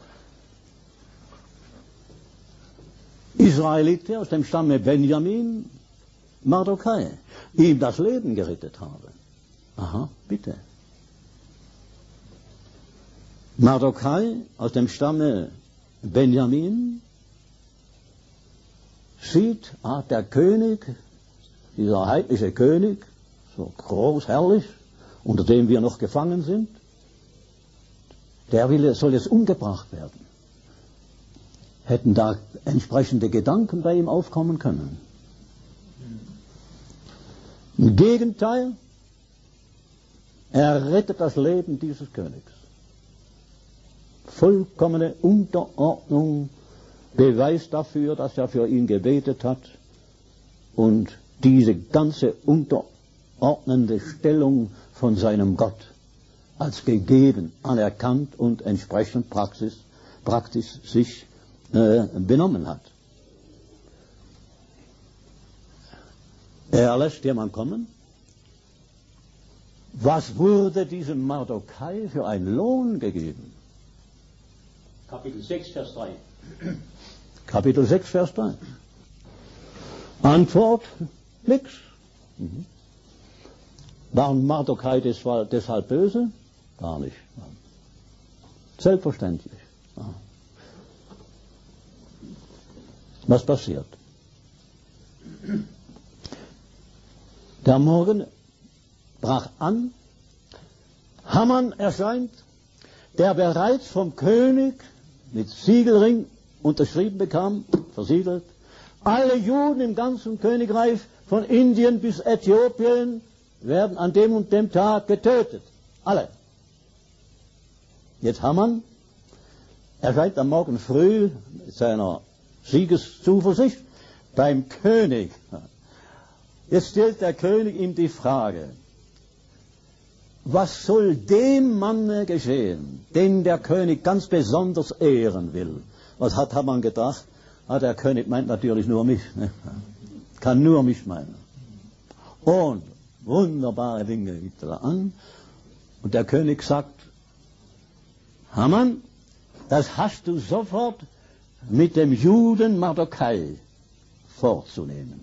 Israelite aus dem Stamme Benjamin, Mardokai, ihm das Leben gerettet habe. Aha, bitte. Mardokai aus dem Stamme Benjamin sieht, ah, der König, dieser heidnische König, so groß, herrlich, unter dem wir noch gefangen sind, der will, soll jetzt umgebracht werden. Hätten da entsprechende Gedanken bei ihm aufkommen können. Im Gegenteil, er rettet das Leben dieses Königs. Vollkommene Unterordnung, Beweis dafür, dass er für ihn gebetet hat, und diese ganze unterordnende Stellung von seinem Gott als gegeben, anerkannt und entsprechend Praxis, praktisch sich äh, benommen hat. Er lässt jemand kommen. Was wurde diesem Mardokai für einen Lohn gegeben? Kapitel sechs, Vers drei. Kapitel sechs, Vers drei. Antwort, nix. Mhm. War Mardokai deshalb böse? Gar nicht. Selbstverständlich. Was passiert? Der Morgen brach an, Haman erscheint, der bereits vom König mit Siegelring unterschrieben bekam, versiegelt, alle Juden im ganzen Königreich von Indien bis Äthiopien werden an dem und dem Tag getötet. Alle. Jetzt Haman erscheint am Morgen früh mit seiner Siegeszuversicht beim König. Jetzt stellt der König ihm die Frage, was soll dem Manne geschehen, den der König ganz besonders ehren will? Was hat Haman gedacht? Ah, der König meint natürlich nur mich. Ne? Kann nur mich meinen. Und wunderbare Dinge gibt er an. Und der König sagt, Haman, das hast du sofort mit dem Juden Mardokai vorzunehmen.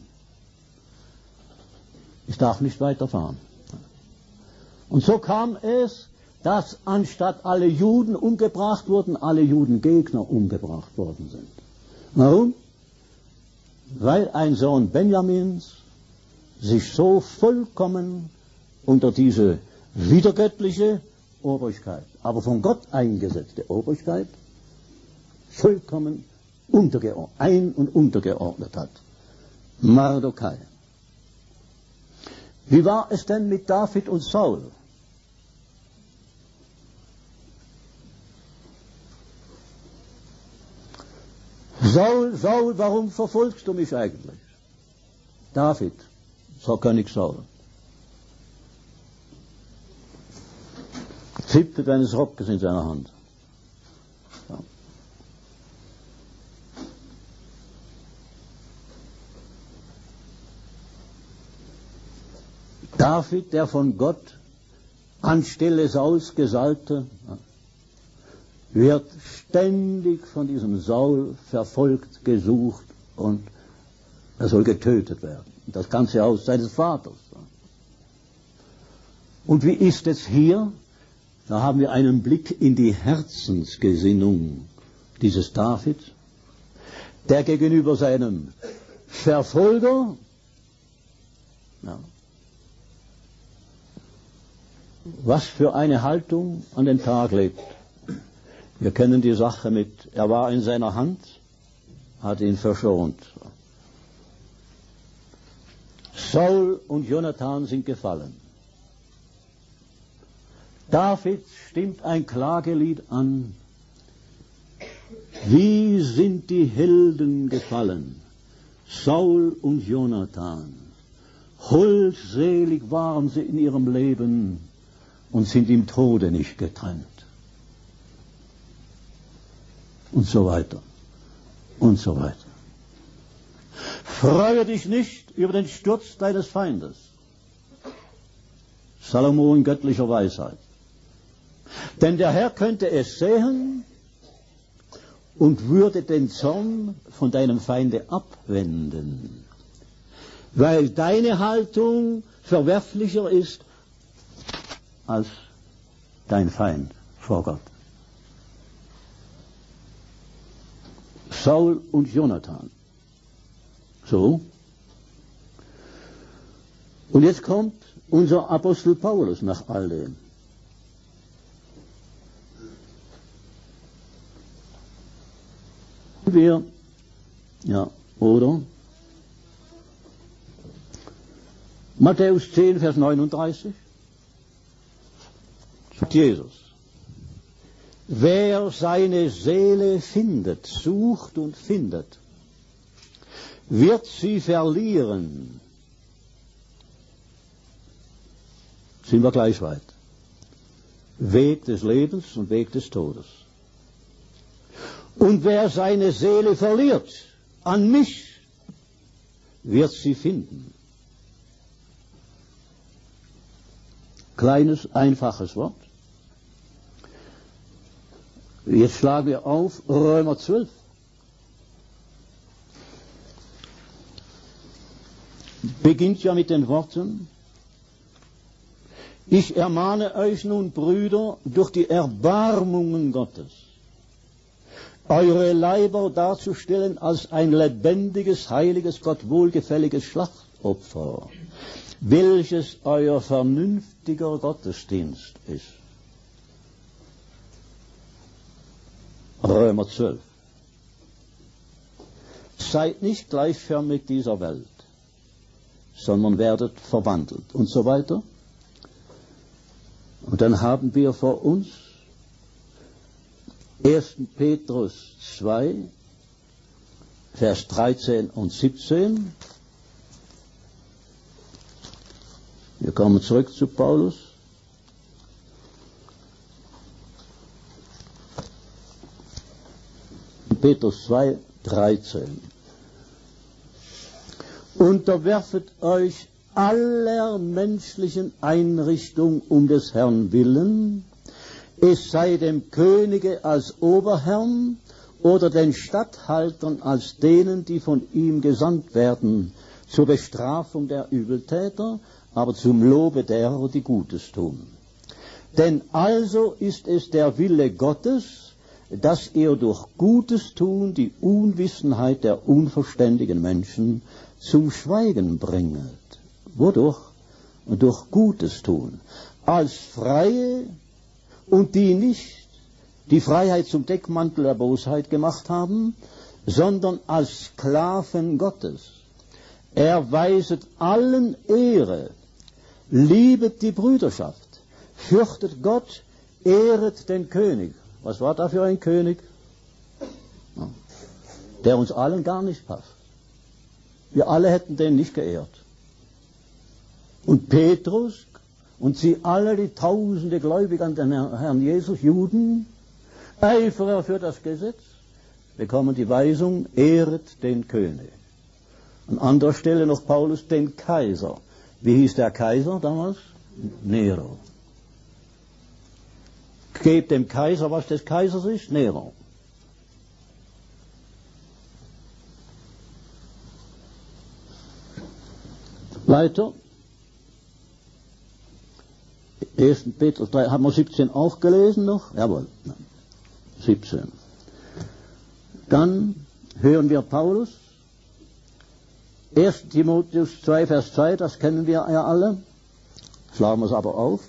Ich darf nicht weiterfahren. Und so kam es, dass anstatt alle Juden umgebracht wurden, alle Judengegner umgebracht worden sind. Warum? Weil ein Sohn Benjamins sich so vollkommen unter diese widergöttliche Obrigkeit, aber von Gott eingesetzte Obrigkeit, vollkommen untergeordnet, ein- und untergeordnet hat. Mardokai. Wie war es denn mit David und Saul? Saul, Saul, warum verfolgst du mich eigentlich? David, sagt König Saul. Zipfel eines Rockes in seiner Hand. Ja. David, der von Gott anstelle Sauls Gesalbte, ja, wird ständig von diesem Saul verfolgt, gesucht und er soll getötet werden. Das ganze Haus seines Vaters. Und wie ist es hier? Da haben wir einen Blick in die Herzensgesinnung dieses David, der gegenüber seinem Verfolger, ja, was für eine Haltung an den Tag legt. Wir kennen die Sache mit, er war in seiner Hand, hat ihn verschont. Saul und Jonathan sind gefallen. David stimmt ein Klagelied an. Wie sind die Helden gefallen, Saul und Jonathan. Holdselig waren sie in ihrem Leben und sind im Tode nicht getrennt. Und so weiter. Und so weiter. Freue dich nicht über den Sturz deines Feindes. Salomo in göttlicher Weisheit. Denn der Herr könnte es sehen und würde den Zorn von deinem Feinde abwenden, weil deine Haltung verwerflicher ist als dein Feind vor Gott. Saul und Jonathan. So. Und jetzt kommt unser Apostel Paulus nach all dem. Wir, ja, oder? Matthäus zehn, Vers neununddreißig. Sagt Jesus. Wer seine Seele findet, sucht und findet, wird sie verlieren. Sind wir gleich weit. Weg des Lebens und Weg des Todes. Und wer seine Seele verliert an mich, wird sie finden. Kleines, einfaches Wort. Jetzt schlagen wir auf Römer zwölf. Beginnt ja mit den Worten: Ich ermahne euch nun, Brüder, durch die Erbarmungen Gottes, eure Leiber darzustellen als ein lebendiges, heiliges, Gott wohlgefälliges Schlachtopfer, welches euer vernünftiger Gottesdienst ist. Römer zwölf. Seid nicht gleichförmig dieser Welt, sondern werdet verwandelt und so weiter. Und dann haben wir vor uns ersten Petrus zwei, Vers dreizehn und siebzehn. Wir kommen zurück zu Paulus. Petrus zwei, dreizehn. Unterwerfet euch aller menschlichen Einrichtung um des Herrn willen, es sei dem Könige als Oberherrn oder den Statthaltern als denen, die von ihm gesandt werden, zur Bestrafung der Übeltäter, aber zum Lobe derer, die Gutes tun. Denn also ist es der Wille Gottes, dass er durch Gutes tun die Unwissenheit der unverständigen Menschen zum Schweigen bringet. Wodurch? Durch Gutes tun. Als Freie und die nicht die Freiheit zum Deckmantel der Bosheit gemacht haben, sondern als Sklaven Gottes. Erweiset allen Ehre, liebet die Brüderschaft, fürchtet Gott, ehret den König. Was war da für ein König? Der uns allen gar nicht passt. Wir alle hätten den nicht geehrt. und Petrus und sie alle, die tausende Gläubige an den Herrn Jesus, Juden, Eiferer für das Gesetz, bekommen die Weisung, ehret den König. An anderer Stelle noch Paulus, den Kaiser. Wie hieß der Kaiser damals? Nero. Gebt dem Kaiser, was des Kaisers ist, Nero. Weiter. ersten Petrus drei, haben wir siebzehn auch gelesen noch? Jawohl, siebzehn. Dann hören wir Paulus. ersten Timotheus zwei, Vers zwei, das kennen wir ja alle. Schlagen wir es aber auf.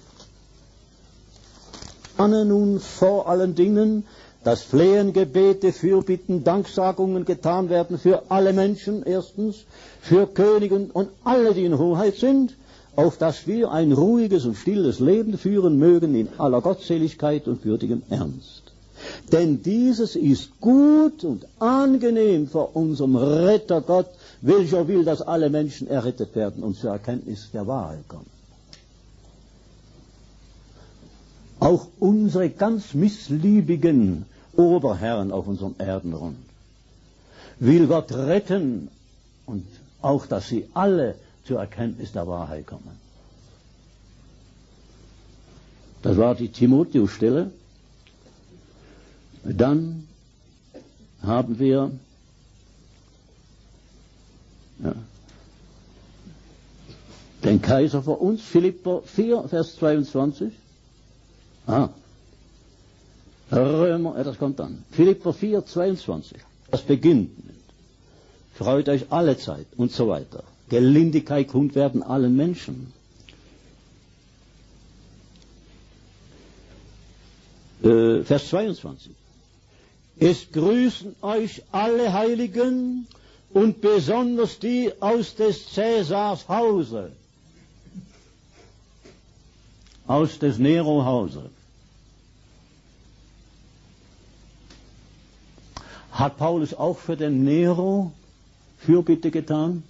Anne nun vor allen Dingen, dass Flehen, Gebete, Fürbitten, Danksagungen getan werden für alle Menschen, erstens, für Könige und alle, die in Hoheit sind, auf dass wir ein ruhiges und stilles Leben führen mögen in aller Gottseligkeit und würdigem Ernst. Denn dieses ist gut und angenehm vor unserem Retter Gott, welcher will, dass alle Menschen errettet werden und zur Erkenntnis der Wahrheit kommen. Auch unsere ganz missliebigen Oberherren auf unserem Erdenrund will Gott retten und auch, dass sie alle zur Erkenntnis der Wahrheit kommen. Das war die Timotheus-Stelle. Dann haben wir ja, den Kaiser vor uns, Philipper vier, Vers zweiundzwanzig. Ah, Römer, ja, das kommt dann. Philipper vier, zweiundzwanzig. Das beginnt mit freut euch alle Zeit und so weiter. Gelindigkeit kund werden allen Menschen. Äh, Vers zweiundzwanzig. Es grüßen euch alle Heiligen und besonders die aus des Cäsars Hause. Aus des Nero Hause. Hat Paulus auch für den Nero Fürbitte getan?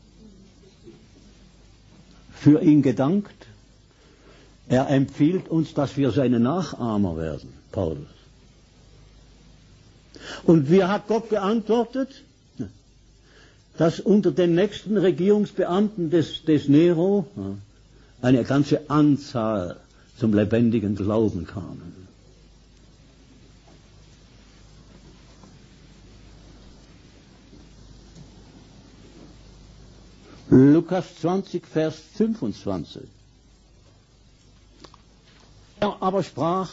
Für ihn gedankt? Er empfiehlt uns, dass wir seine Nachahmer werden, Paulus. Und wie hat Gott geantwortet? Dass unter den nächsten Regierungsbeamten des, des Nero eine ganze Anzahl zum lebendigen Glauben kamen. Lukas zwanzig, Vers fünfundzwanzig. Er aber sprach,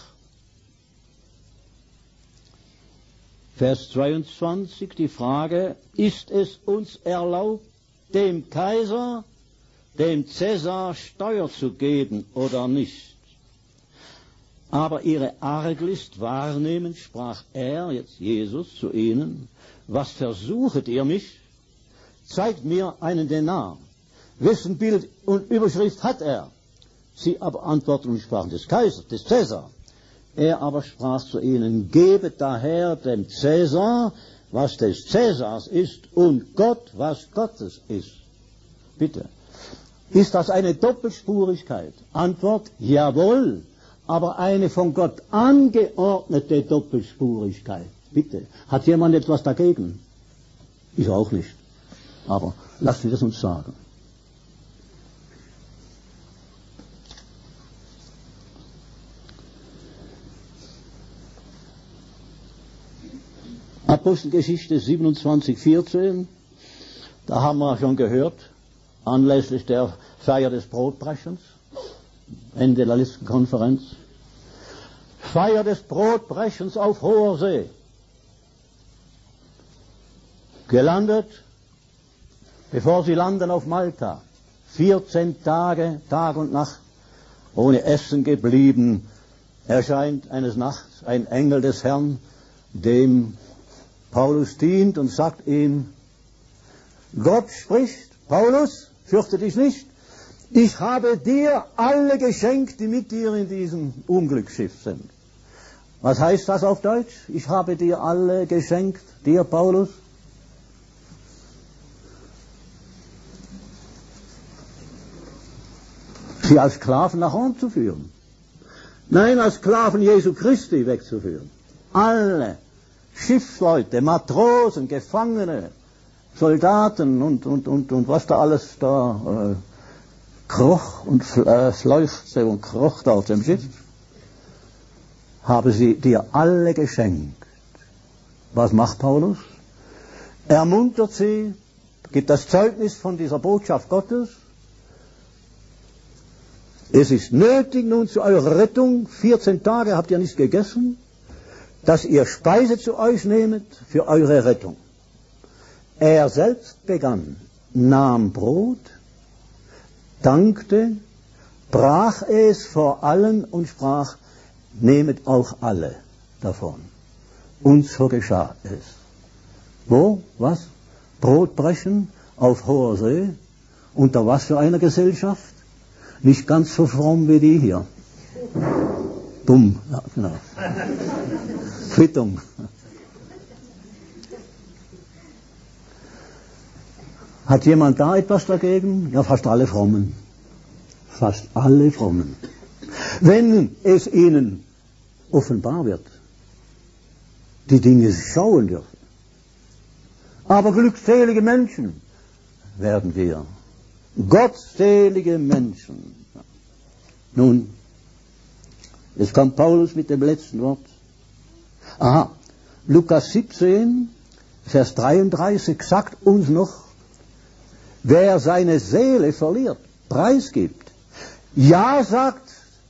Vers zweiundzwanzig, die Frage, ist es uns erlaubt, dem Kaiser, dem Cäsar Steuer zu geben oder nicht? Aber ihre Arglist wahrnehmend sprach er, jetzt Jesus, zu ihnen, was versuchet ihr mich? Zeigt mir einen Denar. Wessen Bild und Überschrift hat er? Sie aber antworteten und sprachen des Kaisers, des Cäsar. Er aber sprach zu ihnen, gebet daher dem Cäsar, was des Cäsars ist, und Gott, was Gottes ist. Bitte. Ist das eine Doppelspurigkeit? Antwort, jawohl, aber eine von Gott angeordnete Doppelspurigkeit. Bitte. Hat jemand etwas dagegen? Ich auch nicht. Aber lassen wir es uns sagen. Apostelgeschichte siebenundzwanzig, vierzehn, da haben wir schon gehört, anlässlich der Feier des Brotbrechens, Ende der Listenkonferenz, Feier des Brotbrechens auf hoher See, gelandet, bevor sie landen auf Malta, vierzehn Tage, Tag und Nacht, ohne Essen geblieben, erscheint eines Nachts ein Engel des Herrn, dem Paulus dient und sagt ihm, Gott spricht, Paulus, fürchte dich nicht, ich habe dir alle geschenkt, die mit dir in diesem Unglücksschiff sind. Was heißt das auf Deutsch? Ich habe dir alle geschenkt, dir Paulus. sie als Sklaven nach Rom zu führen. Nein, als Sklaven Jesu Christi wegzuführen. Alle Schiffsleute, Matrosen, Gefangene, Soldaten und, und, und, und was da alles da äh, kroch und äh, fleuchte und kroch da auf dem Schiff, habe sie dir alle geschenkt. Was macht Paulus? Er ermuntert sie, gibt das Zeugnis von dieser Botschaft Gottes. Es ist nötig nun zu eurer Rettung, vierzehn Tage habt ihr nichts gegessen, dass ihr Speise zu euch nehmet für eure Rettung. Er selbst begann, nahm Brot, dankte, brach es vor allen und sprach, nehmet auch alle davon. Und so geschah es. Wo? Was? Brot brechen auf hoher See? Unter was für einer Gesellschaft? Nicht ganz so fromm wie die hier. Dumm, ja, genau. Quittung. Hat jemand da etwas dagegen? Ja, fast alle Frommen. Fast alle Frommen. Wenn es ihnen offenbar wird, die Dinge schauen dürfen. Aber glückselige Menschen werden wir. Gottselige Menschen. Nun, jetzt kommt Paulus mit dem letzten Wort. Aha, Lukas siebzehn, Vers dreiunddreißig sagt uns noch, wer seine Seele verliert, preisgibt, ja sagt,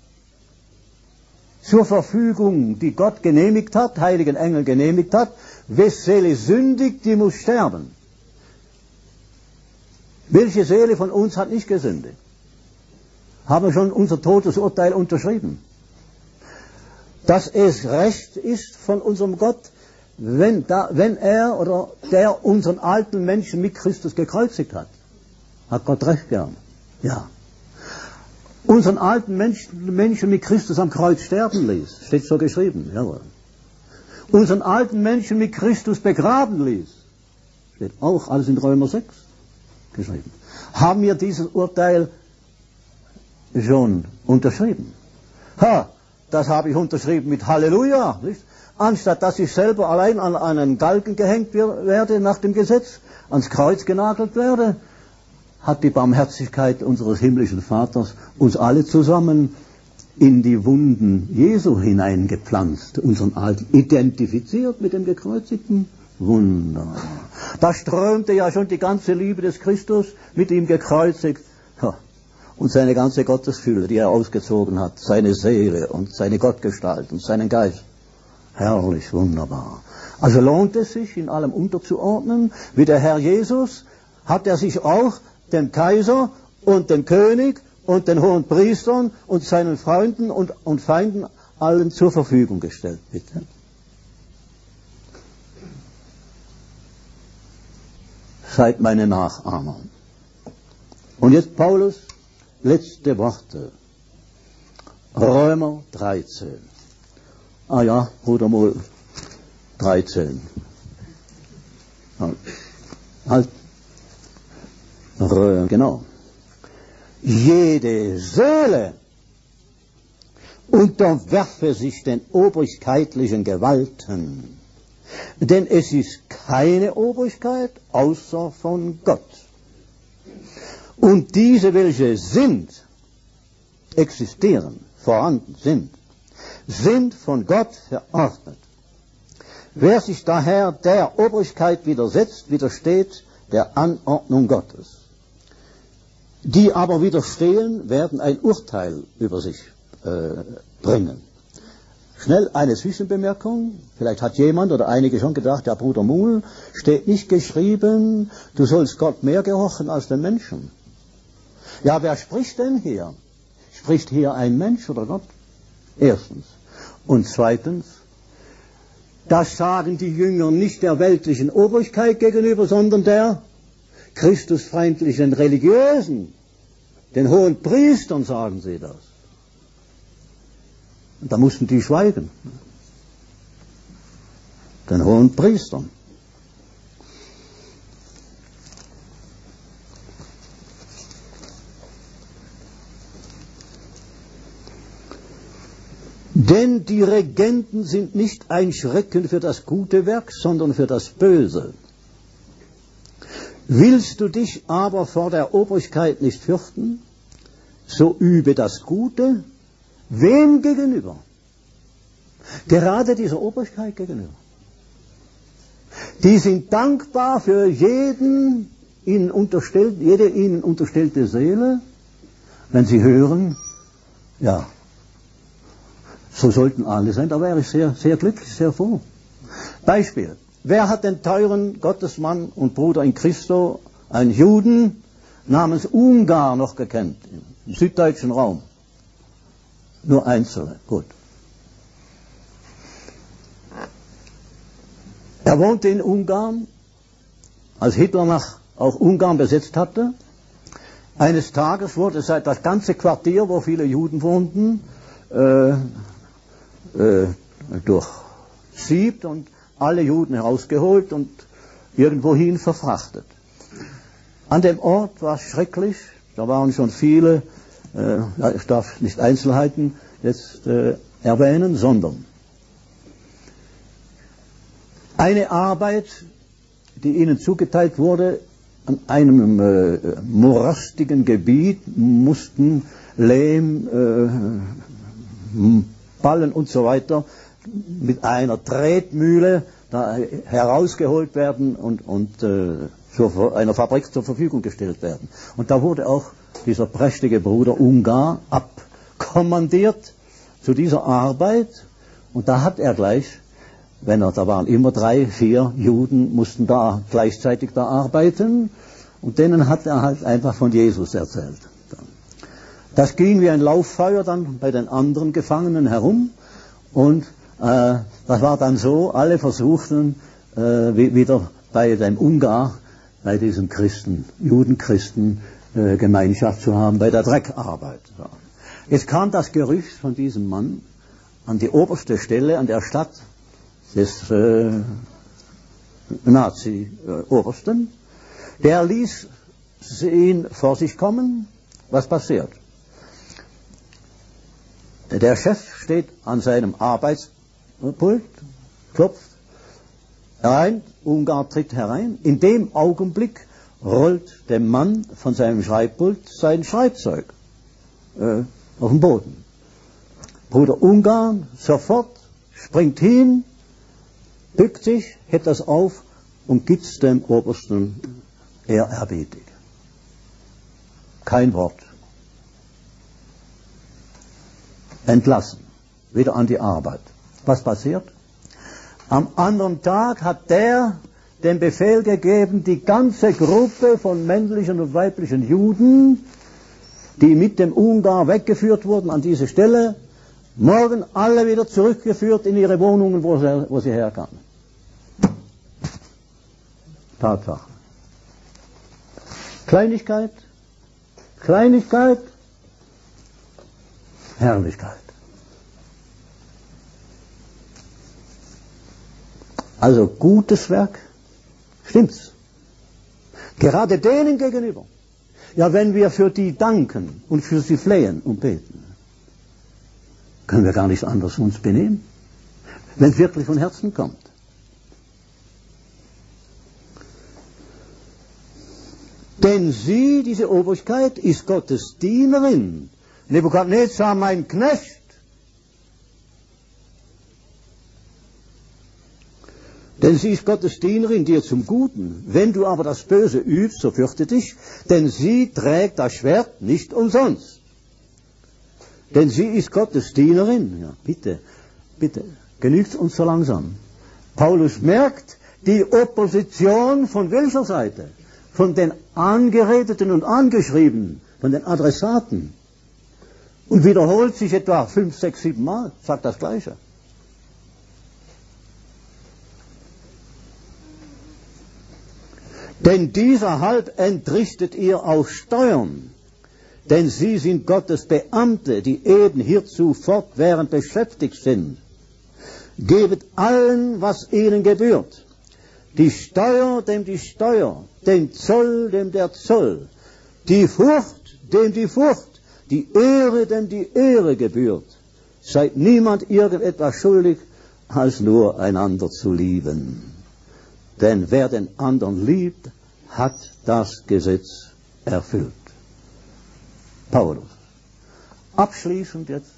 zur Verfügung, die Gott genehmigt hat, heiligen Engel genehmigt hat, wes Seele sündigt, die muss sterben. Welche Seele von uns hat nicht gesündigt? Haben wir schon unser Todesurteil unterschrieben? Dass es recht ist von unserem Gott, wenn, da, wenn er oder der unseren alten Menschen mit Christus gekreuzigt hat. Hat Gott recht gern? Ja. Unseren alten Menschen, Menschen mit Christus am Kreuz sterben ließ. Steht so geschrieben. Jawohl. Unseren alten Menschen mit Christus begraben ließ. Steht auch alles in Römer sechs geschrieben. Haben wir dieses Urteil schon unterschrieben? Ha, das habe ich unterschrieben mit Halleluja. Nicht? Anstatt dass ich selber allein an einen Galgen gehängt werde nach dem Gesetz, ans Kreuz genagelt werde, hat die Barmherzigkeit unseres himmlischen Vaters uns alle zusammen in die Wunden Jesu hineingepflanzt, unseren Alten, identifiziert mit dem gekreuzigten Wunder. Da strömte ja schon die ganze Liebe des Christus mit ihm gekreuzigt und seine ganze Gottesfülle, die er ausgezogen hat, seine Seele und seine Gottgestalt und seinen Geist. Herrlich, wunderbar. Also lohnt es sich, in allem unterzuordnen, wie der Herr Jesus hat er sich auch dem Kaiser und dem König und den hohen Priestern und seinen Freunden und, und Feinden allen zur Verfügung gestellt. Bitte. Seid meine Nachahmer. Und jetzt Paulus, letzte Worte. Römer dreizehn. Ah ja, Bruder Mohl, dreizehn. Halt. halt. Genau. Jede Seele unterwerfe sich den obrigkeitlichen Gewalten, denn es ist keine Obrigkeit außer von Gott. Und diese, welche sind, existieren, vorhanden sind, sind von Gott verordnet. Wer sich daher der Obrigkeit widersetzt, widersteht der Anordnung Gottes. Die aber widerstehen, werden ein Urteil über sich äh, bringen. Schnell eine Zwischenbemerkung. Vielleicht hat jemand oder einige schon gedacht, ja, Bruder Muhl, steht nicht geschrieben, du sollst Gott mehr gehorchen als den Menschen. Ja, wer spricht denn hier? Spricht hier ein Mensch oder Gott? Erstens. Und zweitens, das sagen die Jünger nicht der weltlichen Obrigkeit gegenüber, sondern der christusfeindlichen Religiösen, den hohen Priestern sagen sie das. Und da mussten die schweigen. Den hohen Priestern. Denn die Regenten sind nicht ein Schrecken für das gute Werk, sondern für das Böse. Willst du dich aber vor der Obrigkeit nicht fürchten, so übe das Gute. Wem gegenüber? Gerade dieser Obrigkeit gegenüber. Die sind dankbar für jeden ihnen unterstellt, jede ihnen unterstellte Seele, wenn sie hören, ja, so sollten alle sein, da wäre ich sehr, sehr glücklich, sehr froh. Beispiel. Wer hat den teuren Gottesmann und Bruder in Christo, einen Juden namens Ungar, noch gekannt, im süddeutschen Raum? Nur Einzelne, gut. Er wohnte in Ungarn, als Hitler nach auch Ungarn besetzt hatte. Eines Tages wurde seit das ganze Quartier, wo viele Juden wohnten, äh, äh, durchsiebt und alle Juden herausgeholt und irgendwohin verfrachtet. An dem Ort war es schrecklich, da waren schon viele, äh, ich darf nicht Einzelheiten jetzt äh, erwähnen, sondern eine Arbeit, die ihnen zugeteilt wurde, an einem äh, morastigen Gebiet, mussten Lehm, äh, Ballen und so weiter mit einer Tretmühle da herausgeholt werden und, und äh, zur, einer Fabrik zur Verfügung gestellt werden. Und da wurde auch dieser prächtige Bruder Ungar abkommandiert zu dieser Arbeit, und da hat er gleich, wenn er, da waren immer drei, vier Juden, mussten da gleichzeitig da arbeiten, und denen hat er halt einfach von Jesus erzählt. Das ging wie ein Lauffeuer dann bei den anderen Gefangenen herum, und äh, das war dann so, alle versuchten äh, wieder bei dem Ungar, bei diesen Christen, Judenchristen, äh, Gemeinschaft zu haben, bei der Dreckarbeit. Ja. Jetzt kam das Gerücht von diesem Mann an die oberste Stelle an der Stadt des äh, Nazi-Obersten. Der ließ ihn vor sich kommen. Was passiert? Der Chef steht an seinem Arbeitspult, klopft herein, Ungar tritt herein. In dem Augenblick rollt der Mann von seinem Schreibpult sein Schreibzeug äh, auf den Boden. Bruder Ungar sofort springt hin, bückt sich, hebt das auf und gibt es dem Obersten ehrerbietig. Kein Wort. Entlassen. Wieder an die Arbeit. Was passiert? Am anderen Tag hat der den Befehl gegeben, die ganze Gruppe von männlichen und weiblichen Juden, die mit dem Ungar weggeführt wurden an diese Stelle, morgen alle wieder zurückgeführt in ihre Wohnungen, wo sie, wo sie herkamen. Tatsache. Kleinigkeit, Kleinigkeit, Herrlichkeit. Also gutes Werk, stimmt's. Gerade denen gegenüber. Ja, wenn wir für die danken und für sie flehen und beten, können wir gar nicht anders uns benehmen, wenn es wirklich von Herzen kommt. Denn sie, diese Obrigkeit, ist Gottes Dienerin. Nebukadnezar, mein Knecht. Denn sie ist Gottes Dienerin dir zum Guten. Wenn du aber das Böse übst, so fürchte dich, denn sie trägt das Schwert nicht umsonst. Denn sie ist Gottes Dienerin. Ja, bitte, bitte, genügt uns so langsam. Paulus merkt die Opposition von welcher Seite? Von den Angeredeten und Angeschriebenen, von den Adressaten. Und wiederholt sich etwa fünf, sechs, sieben Mal, sagt das Gleiche. Denn dieser Halt entrichtet ihr auf Steuern, denn sie sind Gottes Beamte, die eben hierzu fortwährend beschäftigt sind. Gebet allen, was ihnen gebührt. Die Steuer, dem die Steuer, den Zoll, dem der Zoll, die Furcht, dem die Furcht, die Ehre, dem die Ehre gebührt, seid niemand irgendetwas schuldig, als nur einander zu lieben. Denn wer den anderen liebt, hat das Gesetz erfüllt. Paulus. Abschließend jetzt.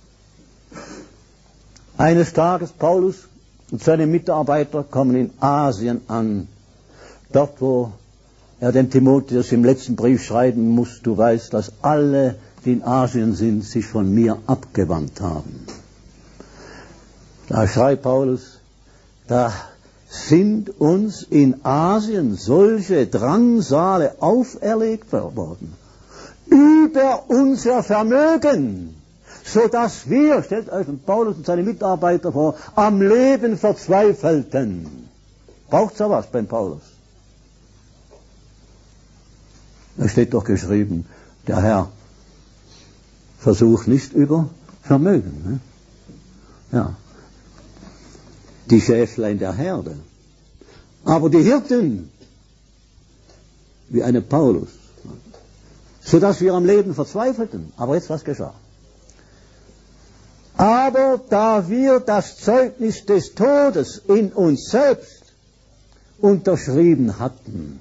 Eines Tages Paulus und seine Mitarbeiter kommen in Asien an. Dort, wo er dem Timotheus im letzten Brief schreiben muss, du weißt, dass alle, die in Asien sind, sich von mir abgewandt haben. Da schreibt Paulus, da sind uns in Asien solche Drangsale auferlegt worden, über unser Vermögen, so dass wir, stellt euch Paulus und seine Mitarbeiter vor, am Leben verzweifelten. Braucht's da was beim Paulus? Da steht doch geschrieben, der Herr versucht nicht über Vermögen. Ne? Ja. Die Schäflein der Herde. Aber die Hirten, wie eine Paulus, sodass wir am Leben verzweifelten. Aber jetzt was geschah? Aber da wir das Zeugnis des Todes in uns selbst unterschrieben hatten,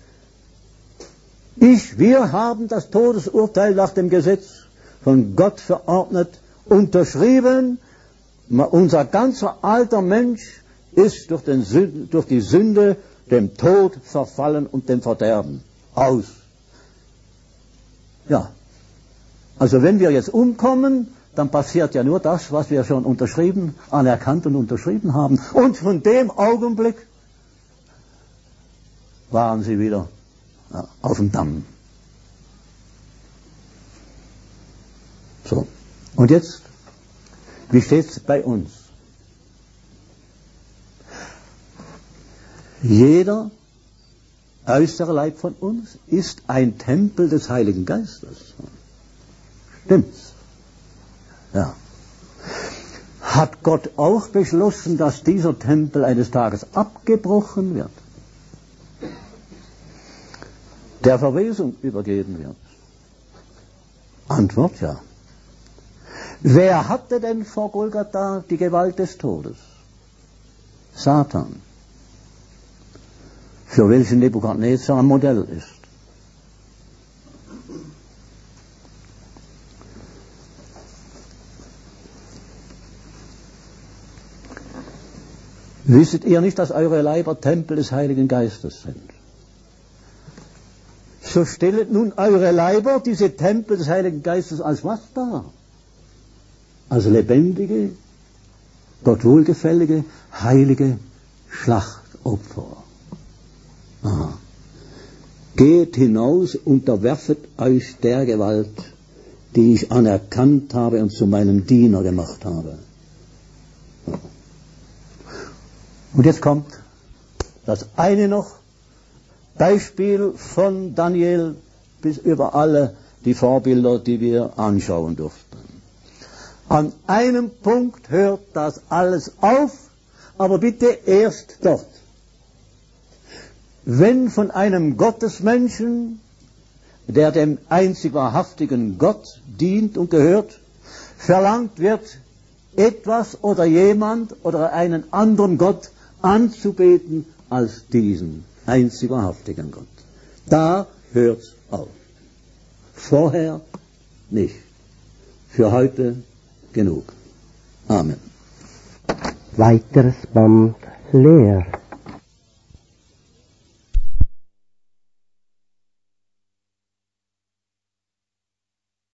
ich, wir haben das Todesurteil nach dem Gesetz von Gott verordnet, unterschrieben. Unser ganzer alter Mensch ist durch, den Sünde, durch die Sünde dem Tod verfallen und dem Verderben. Aus. Ja. Also wenn wir jetzt umkommen, dann passiert ja nur das, was wir schon unterschrieben, anerkannt und unterschrieben haben. Und von dem Augenblick waren sie wieder ja, auf dem Damm. So. Und jetzt, wie steht's bei uns? Jeder äußere Leib von uns ist ein Tempel des Heiligen Geistes. Stimmt's? Ja. Hat Gott auch beschlossen, dass dieser Tempel eines Tages abgebrochen wird? Der Verwesung übergeben wird? Antwort ja. Wer hatte denn vor Golgatha die Gewalt des Todes? Satan. Für welchen Nebukadnezar ein Modell ist. Wisset ihr nicht, dass eure Leiber Tempel des Heiligen Geistes sind? So stellet nun eure Leiber, diese Tempel des Heiligen Geistes, als was dar? Als lebendige, Gott wohlgefällige, heilige Schlachtopfer. Aha. Geht hinaus, unterwerfet euch der Gewalt, die ich anerkannt habe und zu meinem Diener gemacht habe. Und jetzt kommt das eine noch, Beispiel von Daniel bis über alle die Vorbilder, die wir anschauen durften. An einem Punkt hört das alles auf, aber bitte erst dort. Wenn von einem Gottesmenschen, der dem einzig wahrhaftigen Gott dient und gehört, verlangt wird, etwas oder jemand oder einen anderen Gott anzubeten als diesen einzig wahrhaftigen Gott. Da hört's auf. Vorher nicht. Für heute genug. Amen. Weiteres Band leer.